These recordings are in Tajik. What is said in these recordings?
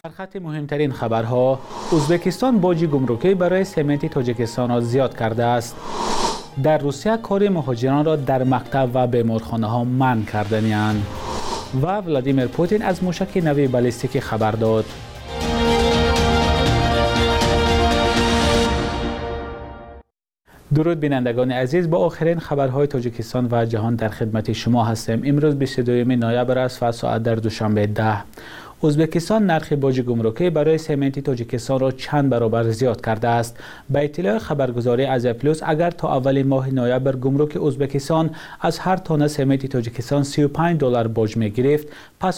در خط مهمترین خبرها، ازبکستان باج گمرکی برای سمنت تاجیکستان را زیاد کرده است. در روسیه کار مهاجران را در مکتب و بیمارخانه ها منع کرده‌اند و ولادیمیر پوتین از موشک نوی بالستیکی خبر داد. درود بینندگان عزیز، با آخرین خبرهای تاجیکستان و جهان در خدمت شما هستیم. امروز 22 نوامبر است و ساعت در دوشنبه 10. ازبکستان نرخ باج گمرکی برای سمنت تاجیکستان را چند برابر زیاد کرده است. به اطلاع خبرگزاری آزیا پلوس، اگر تا اول ماه نوامبر گمرک ازبکستان از هر تن سمنت تاجیکستان $35 باج می گرفت،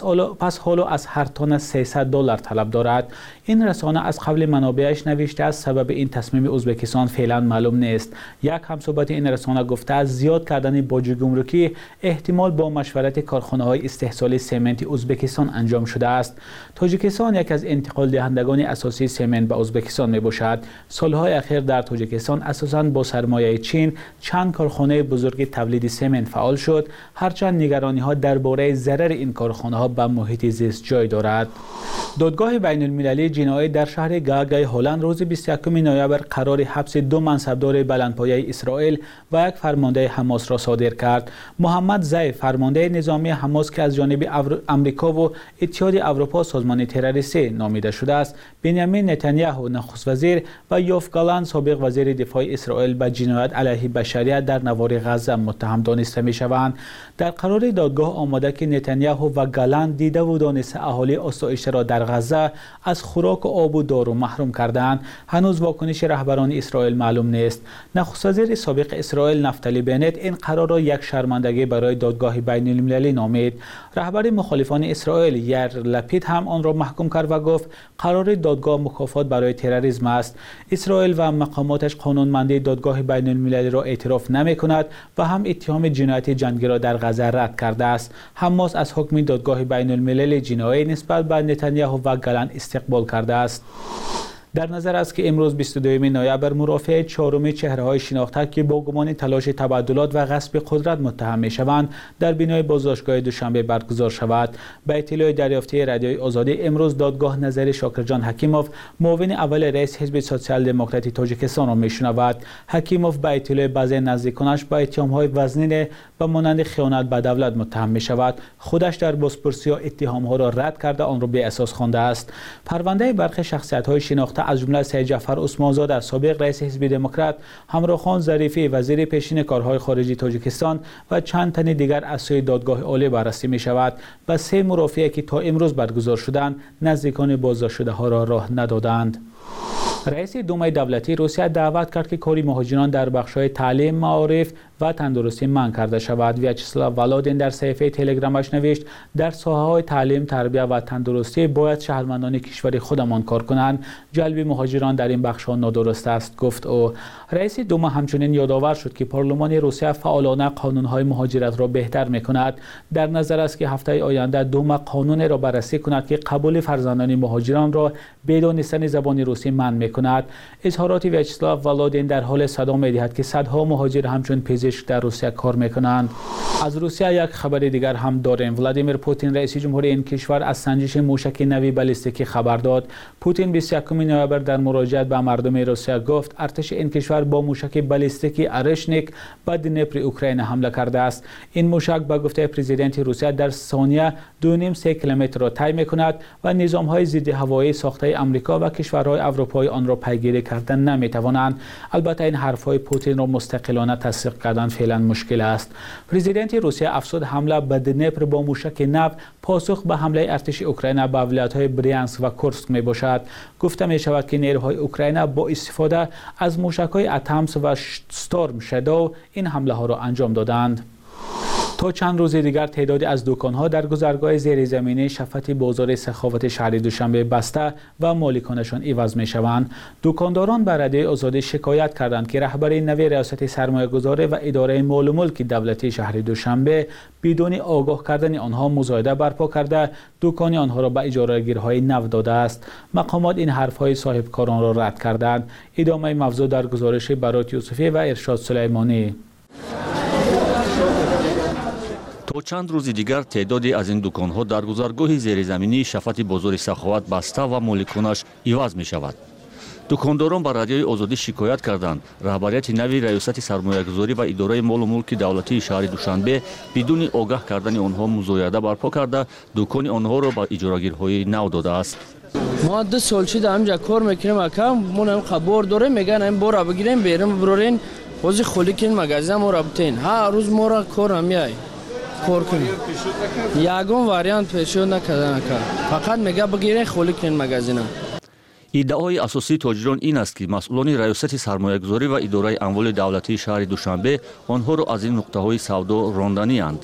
پس حالا از هر تن $300 طلب دارد. این رسانه از قبل منابعش نوشته است سبب این تصمیم ازبکستان فعلا معلوم نیست. یک همصحبت این رسانه گفته است زیاد کردن باج گمرکی احتمال با مشورت کارخانه‌های استحصال سمنت ازبکستان انجام شده است. تاجیکستان یک از انتقال دهندگان اساسی سمنت به ازبکستان می باشد. سالهای اخیر در تاجیکستان اساساً با سرمایه چین چند کارخانه بزرگ تولید سمنت فعال شد، هرچند نگرانی ها درباره ضرر این کارخانه ها به محیط زیست جای دارد. دادگاه بین المللی جنایی در شهر گاگای هلند روز 21 نوامبر قرار حبس دو منصبدار بلندپایه اسرائیل و یک فرمانده حماس را صادر کرد. محمد زیف، فرمانده نظامی حماس که از جانب امریکا و اتحاد اروپا سازمان تروریستی نامیده شده است، بنیامین نتانیاهو نخست وزیر و یوف گالند سابق وزیر دفاع اسرائیل به جنایت علیه بشریت در نوار غزه متهم دانسته می شوند. در قرار دادگاه آمده که نتانیاهو و گالند دیده و دانسته اهالی آسایشته را در غزه از خوراک و آب و دارو محروم کردند. هنوز واکنش رهبران اسرائیل معلوم نیست. نخست وزیر سابق اسرائیل نفتالی بنت این قرار را یک شرمندگی برای دادگاه بین المللی نامید. رهبر مخالفان اسرائیل یائیر لپید هم آن را محکوم کرد و گفت قرار دادگاه مکافات برای تروریسم است. اسرائیل و مقاماتش قانونمندی دادگاه بین المللی را اعتراف نمی کند و هم اتهام جنایت جنگی را در غزه رد کرده است. حماس از حکم دادگاه بین المللی جنایی نسبت به نتانیاهو و گالند استقبال کرده است. در نظر است که امروز 22 نوامبر مرافع چهارم چهره‌های شناخته که با گمان تلاش تبادلات و غصب قدرت متهم می‌شوند در بینای بازداشتگاه دوشنبه برگزار شود. به اطلاع دریافتی رادیوی آزادی، امروز دادگاه نظر شاکرجان حکیموف، معاون اول رئیس حزب سوسیال دموکراتیک تاجیکستان را می‌شنود. حکیموف به اطلاع بعضی نزدیکانش با اتهام‌های وزنین و مانند خیانت به دولت متهم می‌شود. خودش در بازپرسی اتهام‌ها را رد کرده آن را بی اساس خوانده است. پرونده برخی شخصیت‌های شناخته از جمله سید جعفر عثمانزاده سابق رئیس حزب دموکرات، همراه خان ظریفی وزیر پیشین کارهای خارجی تاجیکستان و چند تن دیگر از سوی دادگاه عالی بررسی می شود. و 3 مرافعه که تا امروز برگزار شدند نزدیکان بازداشت شده ها را راه ندادند. رئیس دومای دولتی روسیه دعوت کرد که کاری مهاجران در بخش‌های تعلیم، معارف و تندرستی منع کرده شود. ویاچسلاو ولادین در صفحه تلگرامش نوشت در ساحه‌های تعلیم، تربیت و تندرستی باید شهروندان کشور خودمان کار کنند. جلب مهاجران در این بخش‌ها نادرست است، گفت او. رئیس دوما همچنین یادآور شد که پارلمان روسیه فعالانه قانون‌های مهاجرت را بهتر می‌کند. در نظر است که هفته آینده دوما قانون را بررسی کند که قبول فرزندان مهاجران را بدانستن زبان روسی منع می‌کند. اظهارات ویاچسلاو ولادین در حال صدا می‌دهد که صدها مهاجر همچون پزشک در روسیه کار می‌کنند. از روسیه یک خبر دیگر هم داریم. ولادیمیر پوتین رئیس جمهوری این کشور از سنجش موشک نوی بالستیکی خبر داد. پوتین 21 نوامبر در مراجعت به مردم روسیه گفت ارتش این کشور با موشک بالستیکی ارشنیک به دنیپر اوکراین حمله کرده است. این موشک به گفته پرزیدنت روسیه در ثانیه 2.5-3 کیلومتر را طی می‌کند و نظام‌های ضد هوایی ساخته آمریکا و کشورهای اروپایی آن را پیگیری کردن نمی‌توانند. البته این حرف‌های پوتین را مستقلانه تصدیق کردن فعلا مشکل است. پرزیدنت روسیه افزود حمله به دنیپر با موشک نو پاسخ به حمله ارتش اوکراین به ولایت‌های بریانسک و کورسک میباشد. گفته می شود که نیروهای اوکراین با استفاده از موشک‌های اتمس و ستورم شادو این حمله ها را انجام دادند. تا چند روز دیگر تعدادی از دکان‌ها در گذرگاه زیرزمینی شفت بازار سخاوت شهر دوشنبه بسته و مالکانشان عوض می‌شوند. دکانداران به رادیوی آزادی شکایت کردند که رهبر نوی ریاست سرمایه‌گذاری و اداره مال و ملک دولتی شهر دوشنبه بدون آگاه کردن آنها مزایده برپا کرده دکان آنها را به اجاره‌گیرهای نو داده است. مقامات این حرف‌های صاحبکاران را رد کردند. ادامه موضوع در گزارش برات یوسفی و ارشاد سلیمانی. то чанд рӯзи дигар теъдоде аз ин дуконҳо дар гузаргоҳи зеризаминии шафати бозори Саховат баста ва моликонаш иваз мешавад. дукондорон ба радиои озодӣ шикоят карданд раҳбарияти нави раёсати сармоягузорӣ ва идораи молу мулки давлатии шаҳри Душанбе бидуни огаҳ кардани онҳо музояда барпо карда дукони онҳоро ба иҷорагирҳои нав додааст. ما 2 سال شده همجا کار میکنیم اکم مون خبر داره میگن این بورا بگیریم بریم برورین خوزی خولی کن مغازه ما را بتین ها روز ما را کار نمیای کار کنیم یگون واریانت پیشود نکردن اکم فقط میگه بگیرین خولی کن مغازه. иддаои асосии тоҷирон ин аст ки масъулони раёсати сармоягузорӣ ва идораи амволи давлатии шаҳри Душанбе онҳоро аз ин нуқтаҳои савдо ронданианд.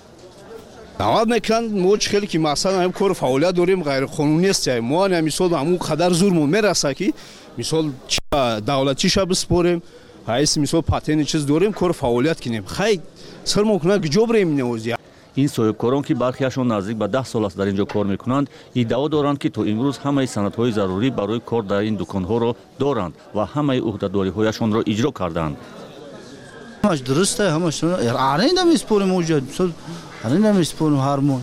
دعوت میکنن ما خیلی که مثلا هم کار فعالیت داریم غیر قانونی است ما هم مثال همون قدر زورمون میرسه که مثال دولتی شب بسپاریم حیث مثال پاتین چیز داریم کار فعالیت کنیم خیلی سر ممکنه که جبر نمی‌نوازی. ин соҳибкорон ки бархиашон наздик ба 10 сол аст дар ин ҷо кор мекунанд иддао доранд ки то имрӯз ҳамаи санадҳои зарурӣ барои кор дар ин дуконҳоро доранд ва ҳамаи уҳдадориҳояшонро иҷро карданд. ҳамаш дурусте ҳамаш аренда меспорим оҷа аренда меспорим ҳар моҳ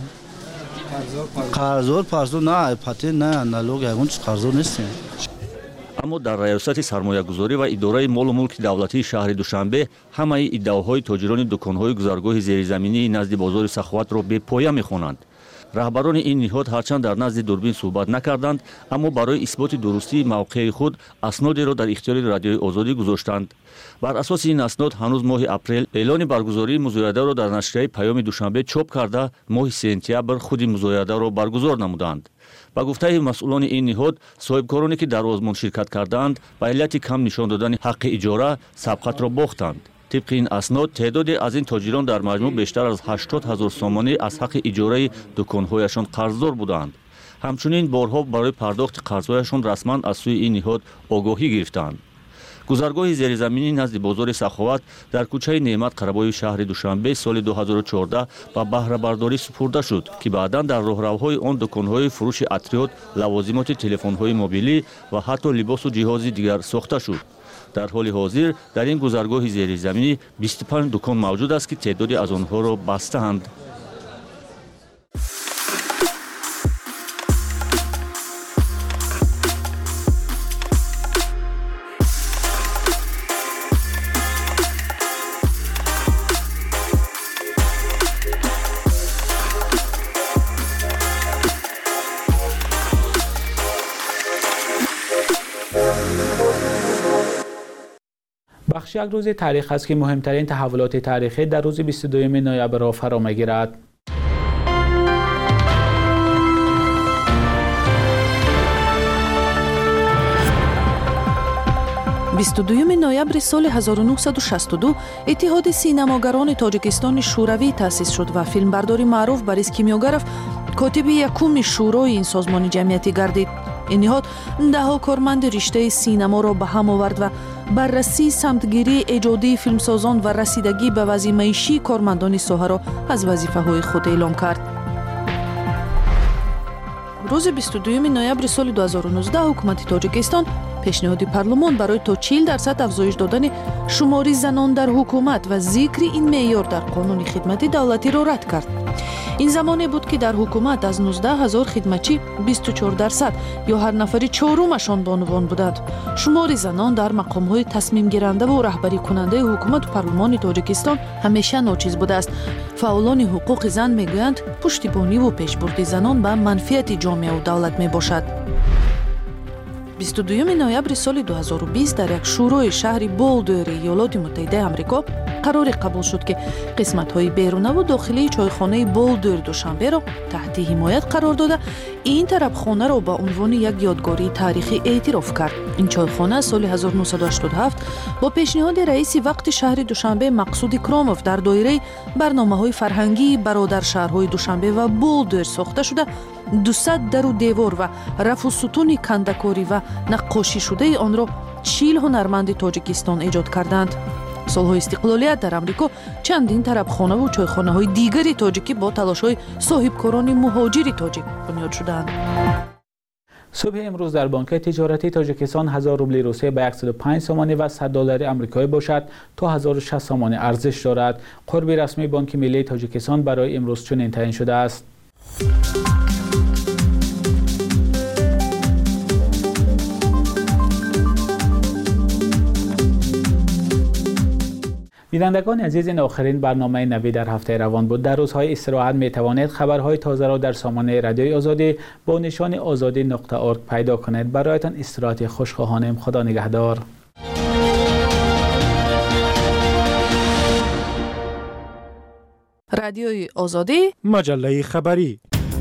қарзор парзор на патен на налог ягон чиз қарзор нестем. аммо дар раёсати сармоягузорӣ ва идораи молу мулки давлатии шаҳри Душанбе ҳамаи иддаоҳои тоҷирони дуконҳои гузаргоҳи зеризаминии назди бозори Саховатро бепоя мехонанд. раҳбарони ин ниҳод ҳарчанд дар назди дурбин суҳбат накарданд, аммо барои исботи дурустии мавқеи худ аснодеро дар ихтиёри радиои озодӣ гузоштанд. бар асоси ин аснод ҳанӯз моҳи апрел эълони баргузории музоядаро дар нашрияи Паёми Душанбе чоп карда, моҳи сентябр худи музоядаро баргузор намуданд. ба гуфтаи масъулони ин ниҳод соҳибкороне ки дар озмон ширкат кардаанд ба иллати кам нишон додани ҳаққи иҷора сабқатро бохтанд. тибқи ин аснод теъдоде аз ин тоҷирон дар маҷмӯъ бештар аз 80 000 сомонӣ аз ҳаққи иҷораи дуконҳояшон қарздор буданд. ҳамчунин борҳо барои пардохти қарзҳояшон расман аз сӯи ин ниҳод огоҳӣ гирифтанд. гузаргоҳи зеризаминӣ назди бозори Саховат дар кӯчаи Неъмат қарабои шаҳри Душанбе соли 2014 ба баҳрабардорӣ супурда шуд ки баъдан дар роҳравҳои он дуконҳои фурӯши атриёт, лавозимоти телефонҳои мобилӣ ва ҳатто либосу ҷиҳози дигар сохта шуд. дар ҳоли ҳозир дар ин гузаргоҳи зеризаминӣ 25 дукон мавҷуд аст ки теъдоди аз онҳоро бастаанд. بخش یک روز تاریخ است که مهمترین تحولات تاریخی در روز 22 نوامبر را فرا می‌گیرد. 22 ноябри соли 1962 иттиҳоди синамогарони тоҷикистони шӯравӣ таъсис шуд ва филмбардори маъруф Борис Кимёгаров котиби якуми шӯрои ин созмони ҷамъиятӣ гардид. ин ниҳод даҳо корманди риштаи синаморо ба ҳам овард ва баррасии самтгирии эҷодии филмсозон ва расидагӣ ба вазъи маишии кормандони соҳаро аз вазифаҳои худ эълон кард. рӯзи 22 ноябри соли 2019 ҳукумати тоҷикистон пешниҳоди парлумон барои то 40% афзоиш додани шумори занон дар ҳукумат ва зикри ин меъёр дар қонуни хидмати давлатиро рад кард. ин замоне буд ки дар ҳукумат аз 19 000 хидматчӣ 24% ё ҳар нафари чорумашон бонувон буданд. шумори занон дар мақомҳои тасмимгирандаву раҳбарикунандаи ҳукумату парлумони тоҷикистон ҳамеша ночиз будааст. фаъолони ҳуқуқи зан мегӯянд пуштибониву пешбурди занон ба манфиати ҷомеаву давлат мебошад. 22 ноябри соли 2020 дар як шӯрои шаҳри Болдуэри Иёлоти Муттаҳидаи Амрико қароре қабул шуд ки қисматҳои берунаву дохилии чойхонаи Болдуэр Душанберо таҳти ҳимоят қарор дода ин тарабхонаро ба унвони як ёдгории таърихӣ эътироф кард. ин чойхона соли 1987 бо пешниҳоди раиси вақти шаҳри Душанбе Мақсуд Икромов дар доираи барномаҳои фарҳангии бародаршаҳрҳои Душанбе ва Болдуэр сохта шуда 200 дару девор ва рафу сутуни кандакорӣ ва наққошишудаи онро 40 ҳунарманди тоҷикистон эҷод карданд. солҳои истиқлолият дар амрико чандин тарабхонаву чойхонаҳои дигари тоҷикӣ бо талошҳои соҳибкорони муҳоҷири тоҷик бунёд шуданд. صبح امروز در بانک تجارتی تاجیکستان 1000 روبل روسیه به 105 سامانه و 100 دلار آمریکایی باشد تا 1060 سامانه ارزش دارد. قرب رسمی بانک ملی تاجیکستان برای امروز چنین تعیین شده است. بینندگان عزیز، این آخرین برنامه نوی در هفته روان بود. در روزهای استراحت می توانید خبرهای تازه را در سامانه رادیوی آزادی با نشان azadi.org پیدا کنید. برایتان استراحت خوشخواهانه. خدا نگهدار. رادیوی آزادی، مجله خبری.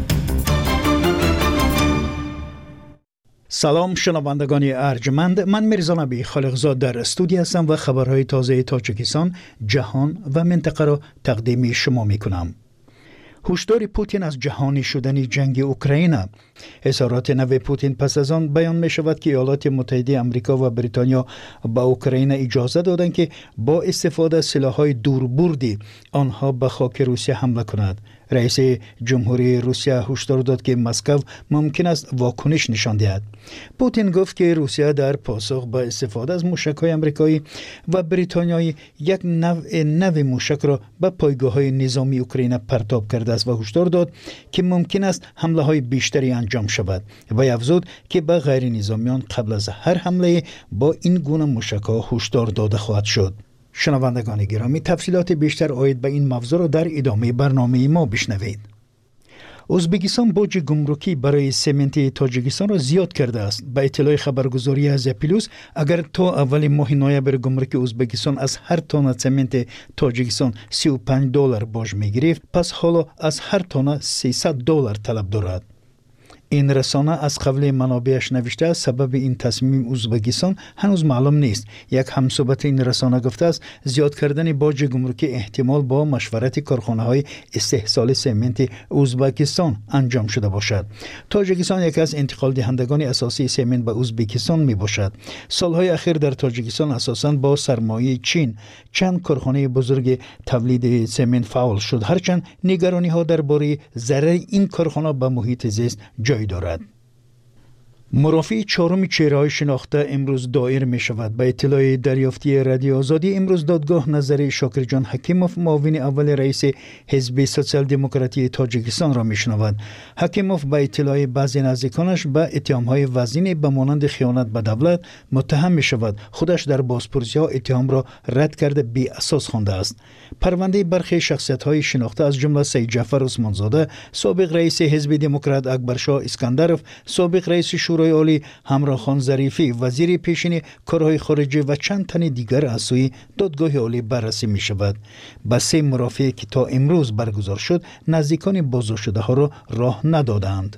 سلام شنوندگان ارجمند، من میرزا نبی خالقزاد در استودیو هستم و خبرهای تازه تاجیکستان، جهان و منطقه را تقدیم شما میکنم. هشدار پوتین از جهانی شدن جنگ اوکراین. اظهارات نو پوتین پس از آن بیان می شود که ایالات متحده آمریکا و بریتانیا به اوکراین اجازه دادند که با استفاده از سلاح‌های دوربردی آنها به خاک روسیه حمله کند. رئیس جمهوری روسیه هشدار داد که مسکو ممکن است واکنش نشان دهد. پوتین گفت که روسیه در پاسخ به استفاده از موشک‌های آمریکایی و بریتانیایی یک نوع موشک را به پایگاه‌های نظامی اوکراین پرتاب کرده است و هشدار داد که ممکن است حمله‌های بیشتری انجام شود و افزود که به غیر نظامیان قبل از هر حمله با این گونه موشک‌ها هشدار داده خواهد شد. شنوندگان گرامی، تفصیلات بیشتر عاید به این موضوع را در ادامه برنامه ما بشنوید. ازبکستان باج گمرکی برای سمنت تاجیکستان را زیاد کرده است. به اطلاع خبرگزاری از پلوس، اگر تا اول ماه نوامبر گمرک ازبکستان از هر تن سمنت تاجیکستان 35 دلار باج می‌گرفت، پس حالا از هر تن 300 دلار طلب دارد. این رسانه از قبل منابعش نوشته است سبب این تصمیم ازبکستان هنوز معلوم نیست. یک همصحبت این رسانه گفته است زیاد کردن باج گمرکی احتمال با مشورت کارخانه‌های استحصال سمنت ازبکستان انجام شده باشد. تاجیکستان یکی از انتقال دهندگان اساسی سمنت به ازبکستان می باشد. سالهای اخیر در تاجیکستان اساساً با سرمایه چین چند کارخانه بزرگ تولید سمنت فعال شد، هرچند نگرانی‌ها درباره ضرر این کارخانه به محیط زیست جای دارد. مرافع چهارم چهره‌های شناخته امروز دایر می شود. به اطلاع دریافتی رادیو آزادی، امروز دادگاه نظر شاکر جان حکیموف، معاون اول رئیس حزب سوسیال دموکراتی تاجیکستان را می شنود. حکیموف به اطلاع بعضی نزدیکانش به اتهام‌های وزین به مانند خیانت به دولت متهم می شود. خودش در بازپرسی‌ها اتهام را رد کرده بی اساس خوانده است. پرونده برخی شخصیت‌های شناخته از جمله سید جعفر عثمانزاده، سابق رئیس حزب دموکرات اکبرشاه اسکندرف، سابق رئیس شورای عالی همراه خان ظریفی، وزیر پیشین کارهای خارجه و چند تن دیگر از سوی دادگاه عالی بررسی می شود. به 3 مرافعه که تا امروز برگزار شد، نزدیکان بازداشت شده ها را راه ندادند.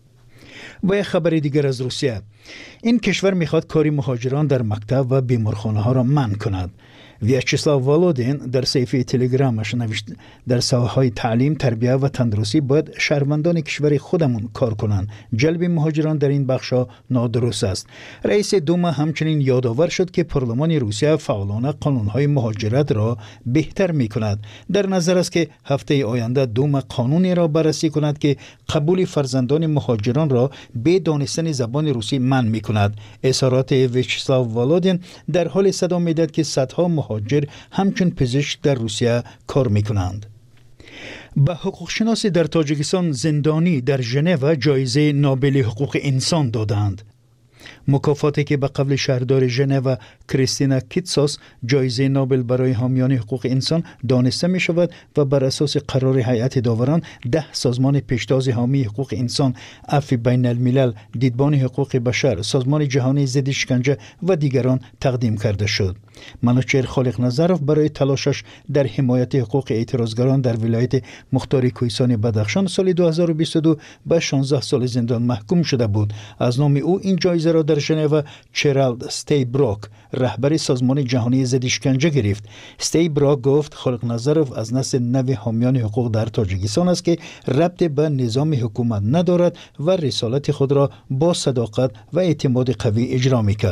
و یک خبر دیگر از روسیه. این کشور میخواد کاری مهاجران در مکتب و بیمارخانه ها را منع کند. ویاچسلاو والودین در صفحه تلگرامش نوشت در ساحه‌های تعلیم، تربیت و تندرستی باید شهروندان کشور خودمون کار کنند. جلب مهاجران در این بخش‌ها نادرست است. رئیس دوما همچنین یادآور شد که پارلمان روسیه فعالانه قانون‌های مهاجرت را بهتر می‌کند. در نظر است که هفته آینده دوما قانونی را بررسی کند که قبول فرزندان مهاجران را به دانستن زبان روسی منع می‌کند. اظهارات ویاچسلاو والودین در حال صدا می‌دهد که صدها مهاجر همچون پزشک در روسیه کار میکنند. به حقوق شناسی در تاجیکستان زندانی در ژنو جایزه نوبل حقوق انسان دادند. مکافاتی که به قبل شهردار ژنو کریستینا کیتساس جایزه نوبل برای حامیان حقوق انسان دانسته می شود و بر اساس قرار هیئت داوران 10 سازمان پیشتاز حامی حقوق انسان، عفو بین الملل، دیدبان حقوق بشر، سازمان جهانی ضد شکنجه و دیگران تقدیم کرده شد. منوچهر خالق نظرف برای تلاشش در حمایت حقوق اعتراضگران در ولایت مختار کوهستان بدخشان سال 2022 به 16 سال زندان محکوم شده بود. از نام او این جایزه را در ژنو چرالد استیبروک، رهبر سازمان جهانی ضد شکنجه گرفت. استیبروک گفت خالق نظرف از نسل نو حامیان حقوق در تاجیکستان است که ربط به نظام حکومت ندارد و رسالت خود را با صداقت و اعتماد قوی اجرا می‌کرد.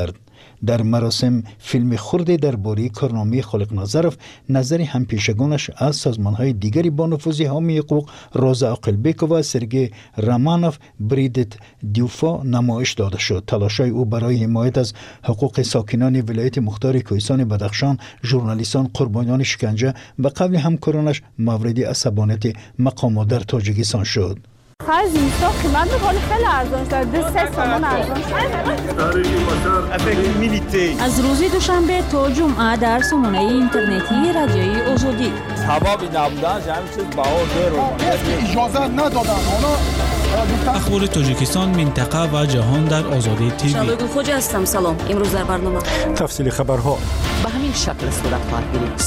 در مراسم فیلم خردی درباره کارنامه خالق نظرف نظر همپیشگانش از سازمان‌های دیگری با نفوذ حامی حقوق روزا عاقلبک و سرگئی رامانوف بریدت دیوفا نمایش داده شد. تلاش‌های او برای حمایت از حقوق ساکنان ولایت مختار کوهستان بدخشان، ژورنالیستان قربانیان شکنجه و قبل همکارانش مورد عصبانیت مقامات در تاجیکستان شد. خرج اینستا قیمت می‌کنه خیلی ارزان شد. 2-3 تومان ارزان شد. از روز دوشنبه تا جمعه در سامانه اینترنتی رادیوی آزادی. سبب نبودنش همین چیز بها زیرو. اجازه ندادن. اخبار تاجیکستان، منطقه و جهان در آزادی تیوی. شبگو خوج هستم. سلام. امروز در برنامه تفصیل خبرها به همین شکل صورت خواهد گرفت.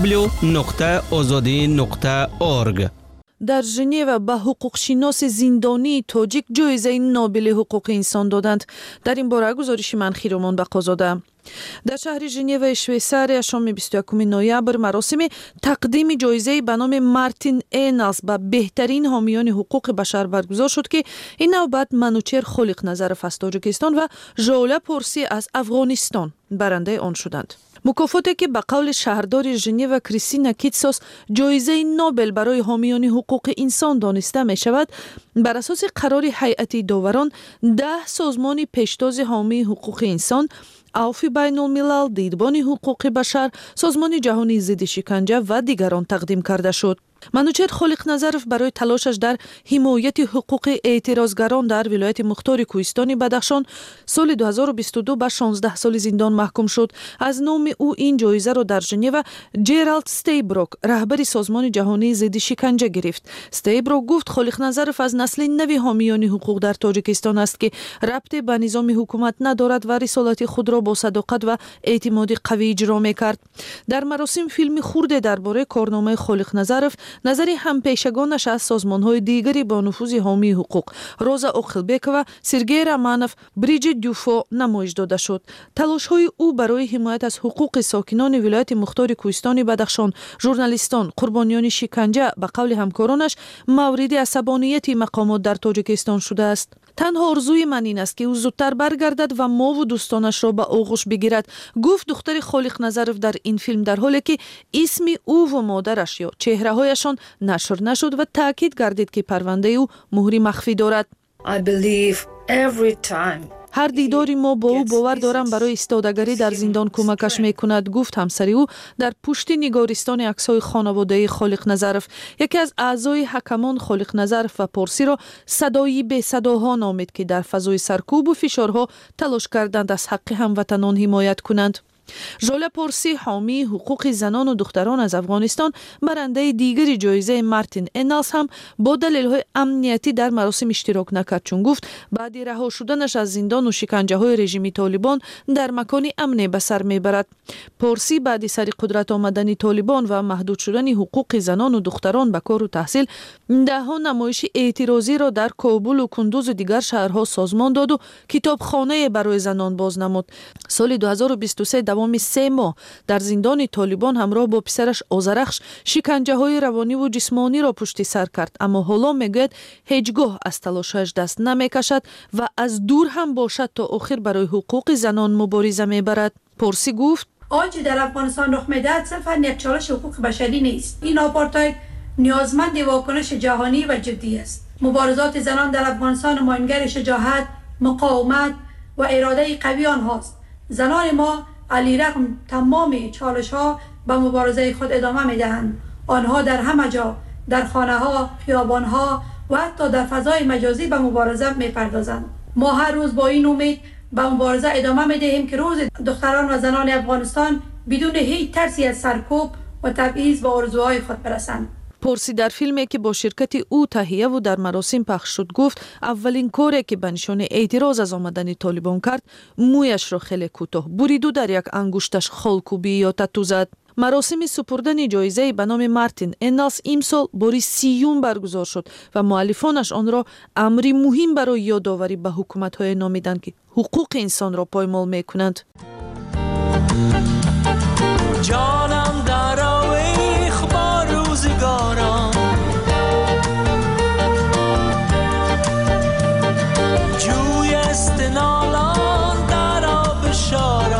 www.azadi.org. در ژنو به حقوقشناس زندانی تاجیک جایزه نوبل حقوق انسان دادند. در این باره گزارش من خیرمان بقازاده. در شهر ژنو شویساریا شام 21 نوامبر مراسم تقدیم جایزه به نام مارتین اینالز به بهترین حامیان حقوق بشر برگزار شد که این نوبت منوچهر خالق نظرف از تاجیکستان و ژولا پورسی از افغانستان برنده آن شدند. مکافاتی که به قول شهردار ژنو کریستینا کیتسوس جایزه نوبل برای حامیان حقوق انسان دانسته می شود، بر اساس قرار هیئت داوران 10 سازمان پیشتاز حامی حقوق انسان، عفو بین الملل، دیدبان حقوق بشر، سازمان جهانی ضد شکنجه و دیگران تقدیم کرده شد. منوچهر خالق نظرف برای تلاشش در حمایت حقوق اعتراضگران در ولایت مختار کوهستان بدخشان سال 2022 به 16 سال زندان محکوم شد. از نام او این جایزه را در ژنو جرالد استیبروک، رهبر سازمان جهانی ضد شکنجه گرفت. استیبروک گفت خالق نظرف از نسل نوی حامیان حقوق در تاجیکستان است که ربطی به نظام حکومت ندارد و رسالت خود را با صداقت و اعتماد قوی اجرا می‌کرد. در مراسم فیلم خرد درباره کارنامه خالق نظرف نظری همپیشگانش از سازمان‌های دیگری با نفوذ حامی حقوق روزا عاقلبک و سرگئی رامانوف بریدت دیوفا نمایش داده شد. تلاش‌های او برای حمایت از حقوق ساکنان ولایت مختار کوهستان بدخشان، ژورنالیستان قربانیان شکنجه به قول همکارانش مورد عصبانیت مقامات در تاجیکستان شده است. تنها آرزوی من این است که او زودتر برگردد و ما و دوستانش را به آغوش بگیرد، گفت دختر خالق نظرف در این فیلم، در حالی که اسم او و مادرش یا چهره‌هایشان نشر نشد و تاکید گردید که پرونده او مهری مخفی دارد. هر دیداری ما با او باور دارم برای ایستادگی در زندان کمکش میکند، گفت همسری او در پشت نگارستان عکس‌های خانواده خالق نظرف. یکی از اعضای حکمان خالق نظرف و پارسی را صدایی به صداها نامید که در فضای سرکوب و فشارها تلاش کردند از حق هموطنان حمایت کنند. ژولا پورسی، حامی حقوق زنان و دختران از افغانستان، برنده دیگری جایزه مارتین اینالز، هم با دلایل امنیتی در مراسم اشتراک نکرد، چون گفت بعد رها شدنش از زندان و شکنجه‌های رژیم طالبان در مکان امن به سر میبرد. پورسی بعد سر قدرت آمدن طالبان و محدود شدن حقوق زنان و دختران به کار و تحصیل، ده‌ها نمایش اعتراضی را در کابل و کندوز و دیگر شهرها سازمان داد و کتابخانه برای زنان باز نمود. سال 2023 دوام 3 ماه در زندان طالبان همراه با پسرش آذرخش شکنجه‌های روانی و جسمانی را پشت سر کرد، اما حالا میگوید هیچگاه از تلاشش دست نمیکشد و از دور هم باشد تا آخر برای حقوق زنان مبارزه میبرد. پورسی گفت آنچه در افغانستان رخ میدهد صرفاً یک چالش حقوق بشری نیست. این آپارتاید نیازمند واکنش جهانی و جدی است. مبارزات زنان در افغانستان نمایانگر شجاعت، مقاومت و اراده قوی آنهاست. زنان ما علیرغم تمام چالش‌ها به مبارزه خود ادامه می‌دهند. آنها در همه جا، در خانه‌ها، خیابان‌ها و حتی در فضای مجازی به مبارزه می‌پردازند. ما هر روز با این امید به مبارزه ادامه می‌دهیم که روز دختران و زنان افغانستان بدون هیچ ترسی از سرکوب و تبعیض به آرزوهای خود برسند. پورسی در فیلمی که با شرکت او تهیه و در مراسم پخش شد گفت اولین کاری که به نشانه اعتراض از آمدن طالبان کرد مویش را خیلی کوتاه برید و در یک انگشتش خالکوبی یا تتو زد. مراسم سپردن جایزه به نام مارتین اینالز امسال باری 30 برگزار شد و مؤلفانش آن را امری مهم برای یادآوری به حکومت‌های نامیدند که حقوق انسان را پایمال می‌کنند. جانم در آویخ با روزگارم، جوی است نالان در آب شارم.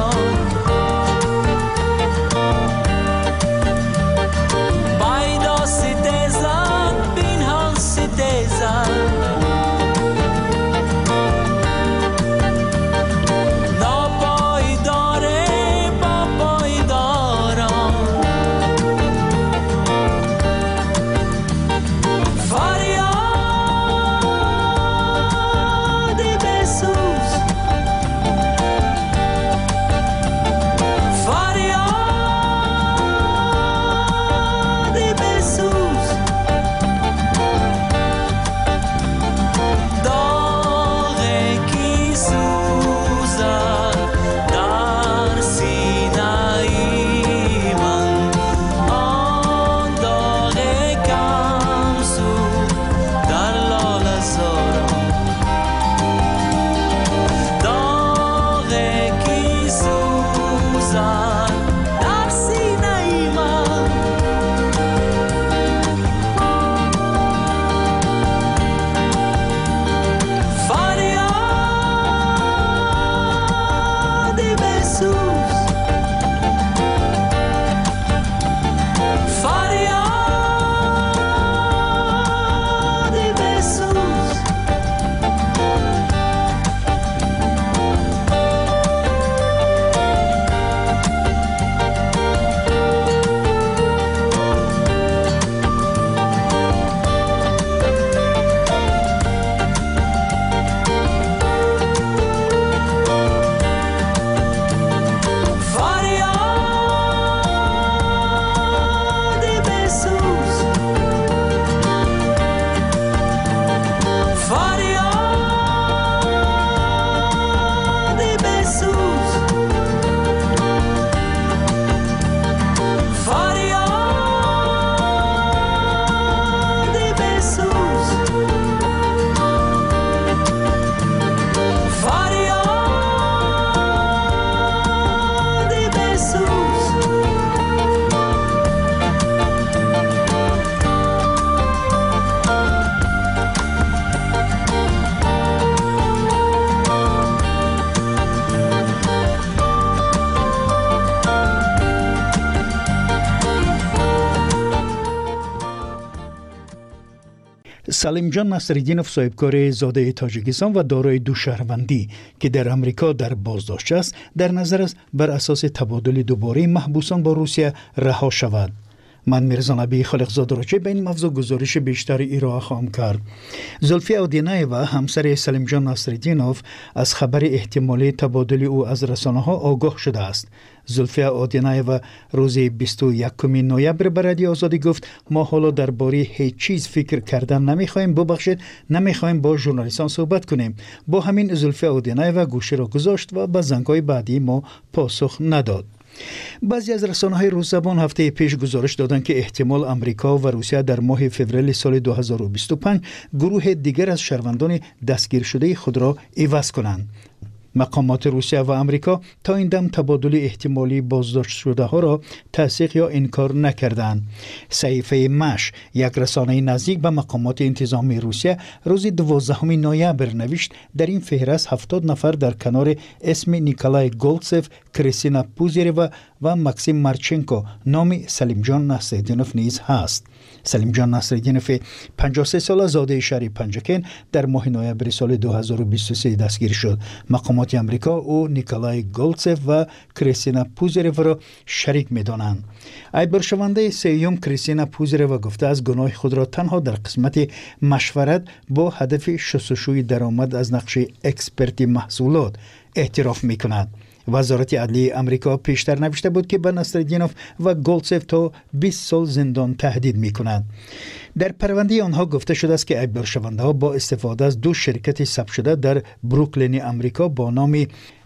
سلیم جان نصرالدینوف صاحبکار زاده تاجیکستان و دارای 2 شهروندی که در امریکا در بازداشت است در نظر است بر اساس تبادل دوباره محبوسان با روسیه رها شود. من میرزا نبی خالقزاده را چه به این موضوع گزارش بیشتری ارائه خواهم کرد. زلفی اودینایوا همسر سلیم جان نصرالدینوف از خبر احتمالی تبادل او از رسانه‌ها آگاه شده است. زلفی اودینایوا روز 21 نوامبر به رادیو آزادی گفت ما حالا درباره هیچ چیز فکر کردن نمیخوایم، ببخشید نمیخوایم با ژورنالیستان صحبت کنیم. با همین زلفی اودینایوا گوشه را گذاشت و به زنگ‌های بعدی ما پاسخ نداد. بعضی از رسانه‌های روس زبان هفته پیش گزارش دادند که احتمال امریکا و روسیه در ماه فوریه سال 2025 گروه دیگر از شهروندان دستگیر شده خود را عوض کنند. مقامات روسیه و امریکا تا این دم تبادل احتمالی بازداشت شده ها را تصدیق یا انکار نکردند. صحیفه مش، یک رسانه نزدیک به مقامات انتظامی روسیه، روز 12 نوامبر نوشت در این فهرست 70 نفر در کنار اسم نیکولای گولتسف، کریستینا پوزیروا و ماکسیم مارچنکو نام سلیم جان نصرالدینوف نیز هست. سلیم جان نصرالدینوف 53 ساله زاده شهر پنجکن در ماه نوامبر سال 2023 دستگیر شد. مقامات امریکا او نیکولای گولتسف و کریستینا پوزیروا را شریک می‌دانند. ایبرشونده سیوم کریستینا پوزیروا گفته از گناه خود را تنها در قسمت مشورت با هدف شستشوی درآمد از نقش اکسپرتی محصولات اعتراف می‌کند. وزارت عدلیه امریکا پیشتر نوشته بود که به نصرالدینوف و گولتسف تا 20 سال زندان تهدید می‌کند. در پرونده آنها گفته شده است که ایبرشونده‌ها با استفاده از 2 شرکت ثبت شده در بروکلین امریکا با نام